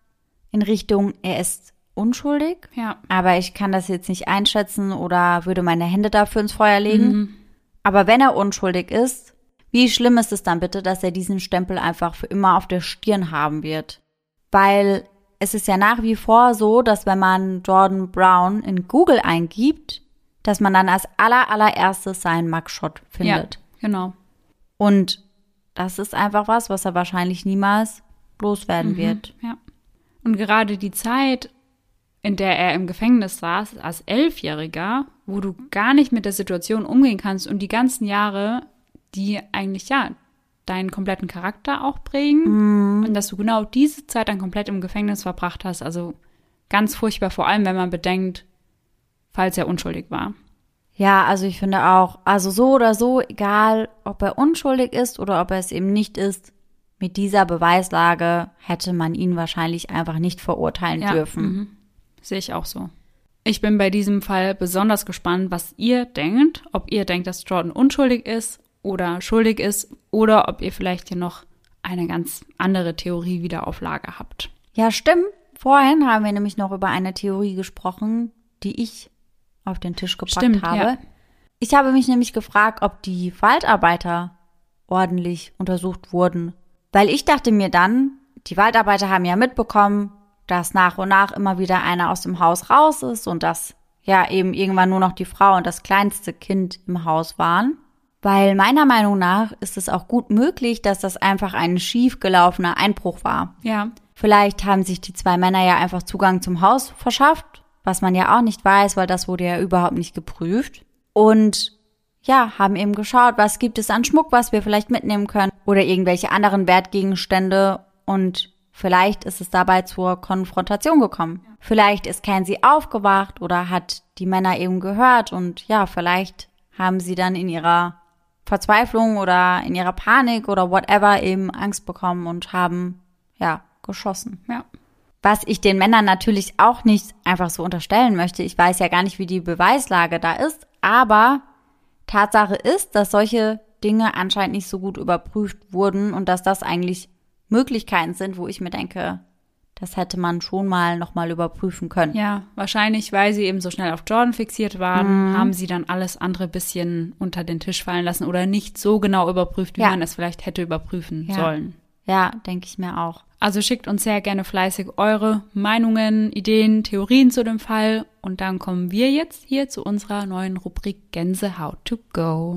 in Richtung, er ist unschuldig. Ja. Aber ich kann das jetzt nicht einschätzen oder würde meine Hände dafür ins Feuer legen. Mhm. Aber wenn er unschuldig ist, wie schlimm ist es dann bitte, dass er diesen Stempel einfach für immer auf der Stirn haben wird? Weil es ist ja nach wie vor so, dass wenn man Jordan Brown in Google eingibt, dass man dann als aller allererstes seinen Mugshot findet. Ja, genau. Und das ist einfach was, was er wahrscheinlich niemals loswerden Mhm, wird. ja. Und gerade die Zeit, in der er im Gefängnis saß, als Elfjähriger, wo du gar nicht mit der Situation umgehen kannst und die ganzen Jahre, die eigentlich, ja, deinen kompletten Charakter auch prägen. Mhm. Und dass du genau diese Zeit dann komplett im Gefängnis verbracht hast, also Ganz furchtbar, vor allem wenn man bedenkt, falls er unschuldig war. Ja, also ich finde auch, also so oder so, egal ob er unschuldig ist oder ob er es eben nicht ist, mit dieser Beweislage hätte man ihn wahrscheinlich einfach nicht verurteilen Ja, dürfen. Mhm. Sehe ich auch so. Ich bin bei diesem Fall besonders gespannt, was ihr denkt. Ob ihr denkt, dass Jordan unschuldig ist oder schuldig ist oder ob ihr vielleicht hier noch eine ganz andere Theorie wieder auf Lager habt. Ja, stimmt. Vorhin haben wir nämlich noch über eine Theorie gesprochen, die ich auf den Tisch gepackt Stimmt, habe. Ja. Ich habe mich nämlich gefragt, ob die Waldarbeiter ordentlich untersucht wurden. Weil ich dachte mir dann, die Waldarbeiter haben ja mitbekommen, dass nach und nach immer wieder einer aus dem Haus raus ist und dass ja eben irgendwann nur noch die Frau und das kleinste Kind im Haus waren. Weil meiner Meinung nach ist es auch gut möglich, dass das einfach ein schiefgelaufener Einbruch war. Ja. Vielleicht haben sich die zwei Männer ja einfach Zugang zum Haus verschafft, was man ja auch nicht weiß, weil das wurde ja überhaupt nicht geprüft. Und ja, haben eben geschaut, was gibt es an Schmuck, was wir vielleicht mitnehmen können oder irgendwelche anderen Wertgegenstände und vielleicht ist es dabei zur Konfrontation gekommen. Ja. Vielleicht ist Kenzie aufgewacht oder hat die Männer eben gehört und ja, vielleicht haben sie dann in ihrer Verzweiflung oder in ihrer Panik oder whatever eben Angst bekommen und haben, ja, geschossen. Ja. Was ich den Männern natürlich auch nicht einfach so unterstellen möchte. Ich weiß ja gar nicht, wie die Beweislage da ist, aber Tatsache ist, dass solche Dinge anscheinend nicht so gut überprüft wurden und dass das eigentlich Möglichkeiten sind, wo ich mir denke, das hätte man schon mal nochmal überprüfen können. Ja, wahrscheinlich, weil sie eben so schnell auf Jordan fixiert waren, mhm. haben sie dann alles andere bisschen unter den Tisch fallen lassen oder nicht so genau überprüft, wie ja. man es vielleicht hätte überprüfen ja. sollen. Ja, denke ich mir auch. Also schickt uns sehr gerne fleißig eure Meinungen, Ideen, Theorien zu dem Fall und dann kommen wir jetzt hier zu unserer neuen Rubrik Gänsehaut to go.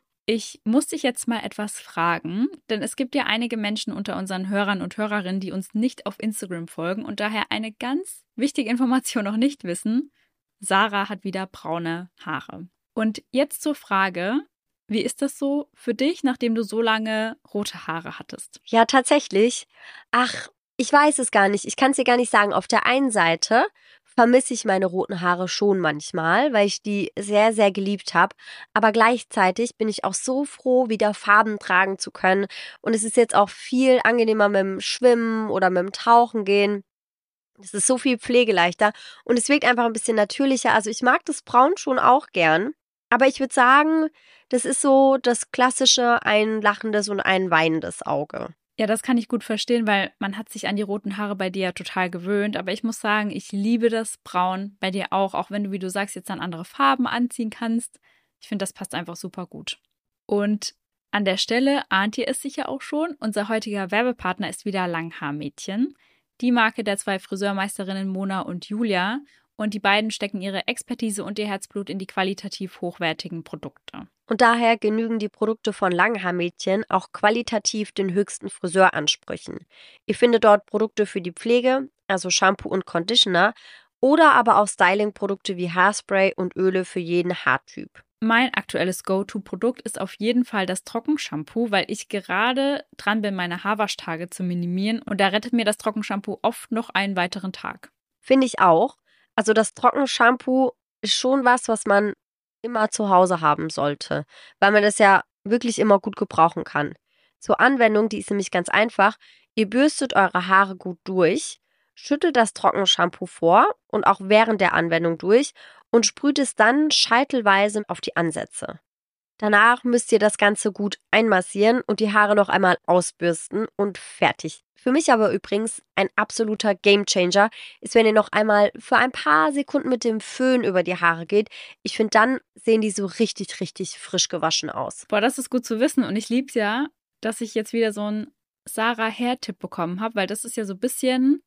Ich muss dich jetzt mal etwas fragen, denn es gibt ja einige Menschen unter unseren Hörern und Hörerinnen, die uns nicht auf Instagram folgen und daher eine ganz wichtige Information noch nicht wissen. Sarah hat wieder braune Haare. Und jetzt zur Frage, wie ist das so für dich, nachdem du so lange rote Haare hattest? Ja, tatsächlich. Ach, ich weiß es gar nicht. Ich kann es dir gar nicht sagen. Auf der einen Seite vermisse ich meine roten Haare schon manchmal, weil ich die sehr, sehr geliebt habe. Aber gleichzeitig bin ich auch so froh, wieder Farben tragen zu können. Und es ist jetzt auch viel angenehmer mit dem Schwimmen oder mit dem Tauchen gehen. Es ist so viel pflegeleichter und es wirkt einfach ein bisschen natürlicher. Also ich mag das Braun schon auch gern. Aber ich würde sagen, das ist so das klassische ein lachendes und ein weinendes Auge. Ja, das kann ich gut verstehen, weil man hat sich an die roten Haare bei dir ja total gewöhnt. Aber ich muss sagen, ich liebe das Braun bei dir auch, auch wenn du, wie du sagst, jetzt dann andere Farben anziehen kannst. Ich finde, das passt einfach super gut. Und an der Stelle ahnt ihr es sicher auch schon, unser heutiger Werbepartner ist wieder Langhaar-Mädchen, die Marke der zwei Friseurmeisterinnen Mona und Julia. Und die beiden stecken ihre Expertise und ihr Herzblut in die qualitativ hochwertigen Produkte. Und daher genügen die Produkte von Langhaar-Mädchen auch qualitativ den höchsten Friseuransprüchen. Ihr findet dort Produkte für die Pflege, also Shampoo und Conditioner, oder aber auch Styling-Produkte wie Haarspray und Öle für jeden Haartyp. Mein aktuelles Go-To-Produkt ist auf jeden Fall das Trockenshampoo, weil ich gerade dran bin, meine Haarwaschtage zu minimieren. Und da rettet mir das Trockenshampoo oft noch einen weiteren Tag. Finde ich auch. Also das Trockenshampoo ist schon was, was man immer zu Hause haben sollte, weil man das ja wirklich immer gut gebrauchen kann. Zur Anwendung, die ist nämlich ganz einfach. Ihr bürstet eure Haare gut durch, schüttelt das Trockenshampoo vor und auch während der Anwendung durch und sprüht es dann scheitelweise auf die Ansätze. Danach müsst ihr das Ganze gut einmassieren und die Haare noch einmal ausbürsten und fertig. Für mich aber übrigens ein absoluter Gamechanger ist, wenn ihr noch einmal für ein paar Sekunden mit dem Föhn über die Haare geht. Ich finde, dann sehen die so richtig, richtig frisch gewaschen aus. Boah, das ist gut zu wissen und ich liebe es ja, dass ich jetzt wieder so einen Sarah-Hair-Tipp bekommen habe, weil das ist ja so ein bisschen,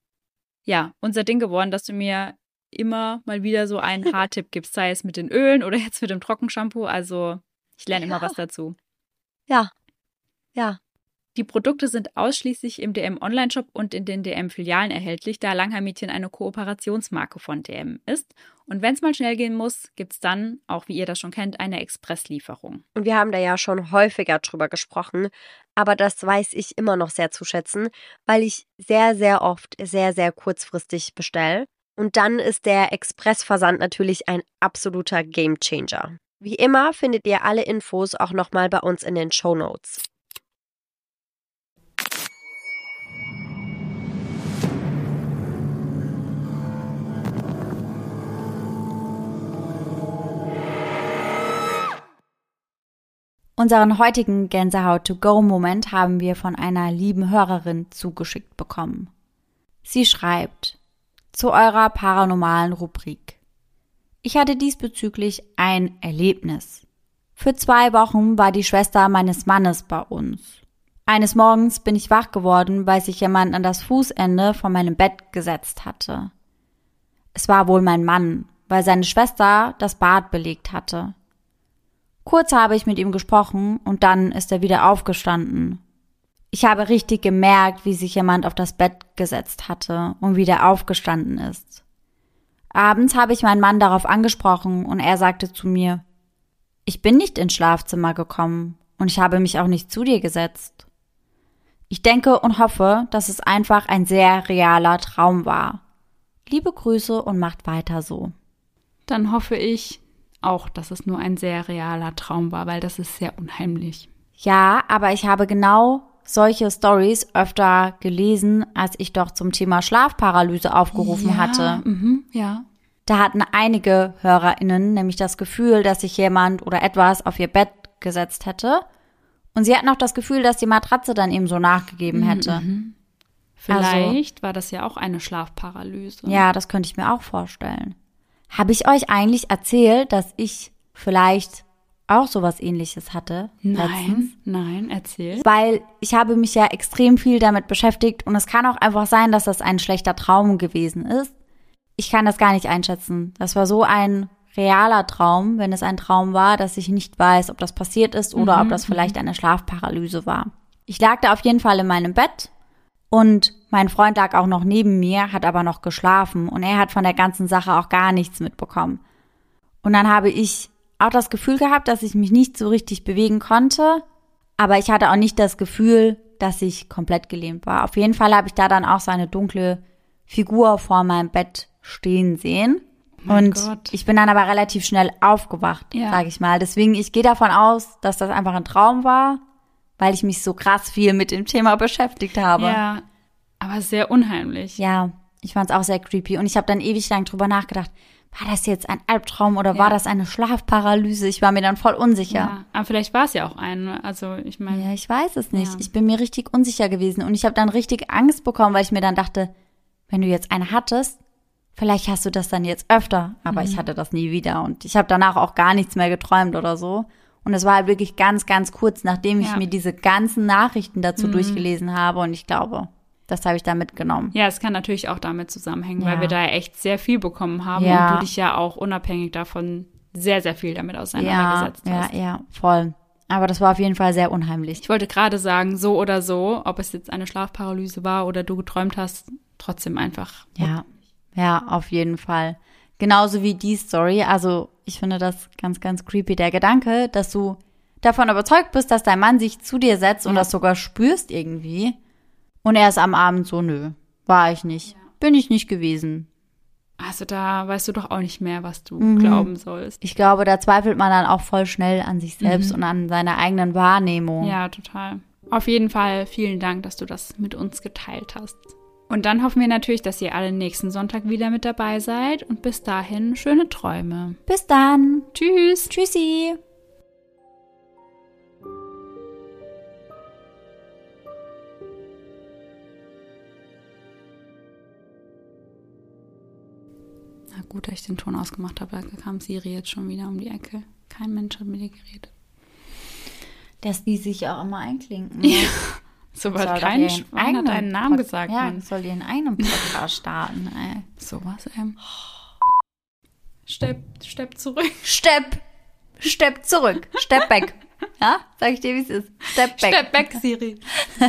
ja, unser Ding geworden, dass du mir immer mal wieder so einen Haartipp gibst, sei es mit den Ölen oder jetzt mit dem Trockenshampoo. Also ich lerne immer ja. was dazu. Ja, ja. Die Produkte sind ausschließlich im D M-Onlineshop und in den D M-Filialen erhältlich, da Langhaar-Mädchen eine Kooperationsmarke von D M ist. Und wenn es mal schnell gehen muss, gibt es dann, auch wie ihr das schon kennt, eine Expresslieferung. Und wir haben da ja schon häufiger drüber gesprochen, aber das weiß ich immer noch sehr zu schätzen, weil ich sehr, sehr oft, sehr, sehr kurzfristig bestelle. Und dann ist der Expressversand natürlich ein absoluter Gamechanger. Wie immer findet ihr alle Infos auch nochmal bei uns in den Shownotes. Unseren heutigen Gänsehaut-to-go-Moment haben wir von einer lieben Hörerin zugeschickt bekommen. Sie schreibt: Zu eurer paranormalen Rubrik. Ich hatte diesbezüglich ein Erlebnis. Für zwei Wochen war die Schwester meines Mannes bei uns. Eines Morgens bin ich wach geworden, weil sich jemand an das Fußende von meinem Bett gesetzt hatte. Es war wohl mein Mann, weil seine Schwester das Bad belegt hatte. Kurz habe ich mit ihm gesprochen und dann ist er wieder aufgestanden. Ich habe richtig gemerkt, wie sich jemand auf das Bett gesetzt hatte und wieder aufgestanden ist. Abends habe ich meinen Mann darauf angesprochen und er sagte zu mir: Ich bin nicht ins Schlafzimmer gekommen und ich habe mich auch nicht zu dir gesetzt. Ich denke und hoffe, dass es einfach ein sehr realer Traum war. Liebe Grüße und macht weiter so. Dann hoffe ich auch, dass es nur ein sehr realer Traum war, weil das ist sehr unheimlich. Ja, aber ich habe genau solche Stories öfter gelesen, als ich doch zum Thema Schlafparalyse aufgerufen ja, hatte. Mhm, ja. Da hatten einige HörerInnen nämlich das Gefühl, dass sich jemand oder etwas auf ihr Bett gesetzt hätte. Und sie hatten auch das Gefühl, dass die Matratze dann eben so nachgegeben hätte. Mhm. Vielleicht also, war das ja auch eine Schlafparalyse. Ja, das könnte ich mir auch vorstellen. Habe ich euch eigentlich erzählt, dass ich vielleicht auch sowas Ähnliches hatte? Nein, letztens? nein, erzähl. Weil ich habe mich ja extrem viel damit beschäftigt und es kann auch einfach sein, dass das ein schlechter Traum gewesen ist. Ich kann das gar nicht einschätzen. Das war so ein realer Traum, wenn es ein Traum war, dass ich nicht weiß, ob das passiert ist oder mhm, ob das vielleicht eine Schlafparalyse war. Ich lag da auf jeden Fall in meinem Bett und mein Freund lag auch noch neben mir, hat aber noch geschlafen und er hat von der ganzen Sache auch gar nichts mitbekommen. Und dann habe ich auch das Gefühl gehabt, dass ich mich nicht so richtig bewegen konnte, aber ich hatte auch nicht das Gefühl, dass ich komplett gelähmt war. Auf jeden Fall habe ich da dann auch so eine dunkle Figur vor meinem Bett stehen sehen. Mein und Gott. Ich bin dann aber relativ schnell aufgewacht, ja. sage ich mal. Deswegen, ich gehe davon aus, dass das einfach ein Traum war, weil ich mich so krass viel mit dem Thema beschäftigt habe. Ja, aber sehr unheimlich. Ja, ich fand es auch sehr creepy. Und ich habe dann ewig lang drüber nachgedacht, war das jetzt ein Albtraum oder ja. war das eine Schlafparalyse? Ich war mir dann voll unsicher. Ja, aber vielleicht war es ja auch eine. Also ich meine. Ja, ich weiß es nicht. Ja. Ich bin mir richtig unsicher gewesen. Und ich habe dann richtig Angst bekommen, weil ich mir dann dachte, wenn du jetzt eine hattest, vielleicht hast du das dann jetzt öfter. Aber mhm. ich hatte das nie wieder. Und ich habe danach auch gar nichts mehr geträumt oder so. Und es war halt wirklich ganz, ganz kurz, nachdem ich ja. mir diese ganzen Nachrichten dazu mhm. durchgelesen habe. Und ich glaube, das habe ich da mitgenommen. Ja, es kann natürlich auch damit zusammenhängen, Ja. weil wir da echt sehr viel bekommen haben Ja. und du dich ja auch unabhängig davon sehr, sehr viel damit auseinandergesetzt ja, hast. Ja, ja, voll. Aber das war auf jeden Fall sehr unheimlich. Ich wollte gerade sagen, so oder so, ob es jetzt eine Schlafparalyse war oder du geträumt hast, trotzdem einfach. Ja, ja, auf jeden Fall. Genauso wie die Story. Also ich finde das ganz, ganz creepy. Der Gedanke, dass du davon überzeugt bist, dass dein Mann sich zu dir setzt und Ja. das sogar spürst irgendwie. Und er ist am Abend so, nö, war ich nicht. Ja. Bin ich nicht gewesen. Also da weißt du doch auch nicht mehr, was du Mhm. glauben sollst. Ich glaube, da zweifelt man dann auch voll schnell an sich selbst Mhm. und an seiner eigenen Wahrnehmung. Ja, total. Auf jeden Fall vielen Dank, dass du das mit uns geteilt hast. Und dann hoffen wir natürlich, dass ihr alle nächsten Sonntag wieder mit dabei seid. Und bis dahin, schöne Träume. Bis dann. Tschüss. Tschüssi. Na gut, dass ich den Ton ausgemacht habe, da kam Siri jetzt schon wieder um die Ecke. Kein Mensch hat mit ihr geredet. Dass die sich auch immer einklinken. Ja. So hat kein Schwein hat einen Namen Pod- gesagt. Ja, Mann. soll die in einem Podcast starten, ey. Sowas, ähm. Stepp, stepp zurück. Stepp. Stepp zurück. Stepp back. Ja, sag ich dir, wie es ist. Step back. Step back, Siri.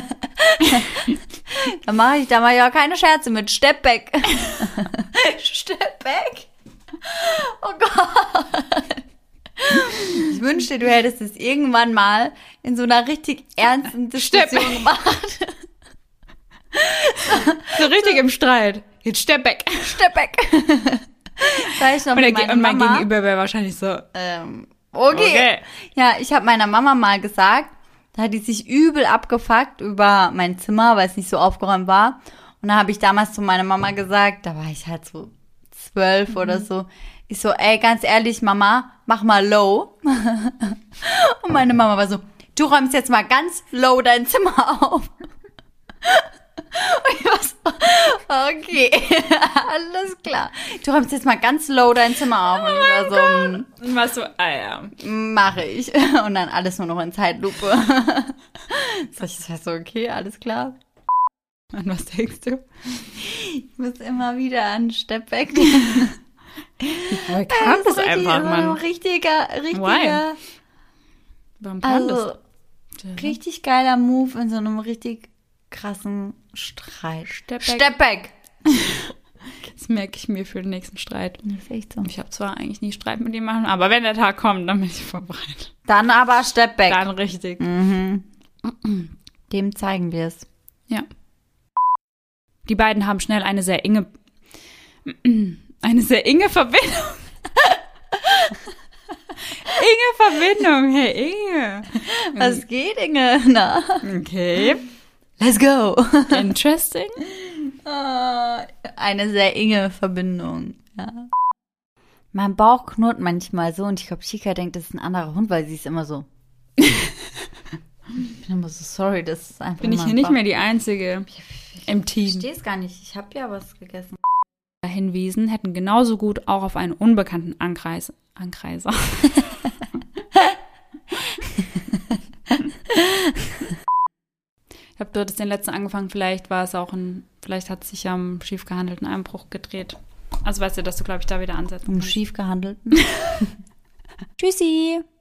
Da mache ich, da mache ich auch keine Scherze mit. Step back. Step back. Oh Gott. Ich wünschte, du hättest es irgendwann mal in so einer richtig ernsten Diskussion Step. gemacht. So richtig im Streit. Jetzt stepp weg. Stepp weg. Da ich noch Und, mit der, meiner und mein Mama, Gegenüber wäre wahrscheinlich so, ähm, okay. okay. Ja, ich habe meiner Mama mal gesagt, da hat die sich übel abgefuckt über mein Zimmer, weil es nicht so aufgeräumt war. Und da habe ich damals zu meiner Mama gesagt, da war ich halt so zwölf mhm. oder so. Ich so, ey, ganz ehrlich, Mama, mach mal low. Und meine Mama war so, du räumst jetzt mal ganz low dein Zimmer auf. Und ich war so, okay, alles klar. Du räumst jetzt mal ganz low dein Zimmer auf. Und ich war so, Und warst so, ah ja. mache ich. Und dann alles nur noch in Zeitlupe. So, ich war so, okay, alles klar. Und was denkst du? Ich muss immer wieder an Stepp weg. Woher kam das, das einfach, so Mann? Ein richtiger, richtiger, Why? Warum kam also, das? richtig geiler Move in so einem richtig krassen Streit. Stepp weg. Stepp weg. Das merke ich mir für den nächsten Streit. Das ist echt so. Ich habe zwar eigentlich nie Streit mit ihm machen, aber wenn der Tag kommt, dann bin ich vorbereitet. Dann aber Stepp weg. Dann richtig. Mhm. Dem zeigen wir es. Ja. Die beiden haben schnell eine sehr enge, eine sehr enge Verbindung. Inge Verbindung, hey Inge. Was geht, Inge? Na. Okay. Let's go. Interesting. Oh, eine sehr enge Verbindung. Ja. Mein Bauch knurrt manchmal so und ich glaube, Chica denkt, das ist ein anderer Hund, weil sie ist immer so. Ich bin immer so sorry, das ist einfach. Bin ich hier nicht mehr die Einzige im Team. Ich verstehe es gar nicht. Ich habe ja was gegessen. Hinwiesen hätten genauso gut auch auf einen unbekannten Ankreis, Ankreiser. Ich habe dort den letzten angefangen, vielleicht war es auch ein, vielleicht hat es sich am schief gehandelten Einbruch gedreht. Also weißt du, dass du, glaube ich, da wieder ansetzen Um kannst. schief gehandelten. Tschüssi.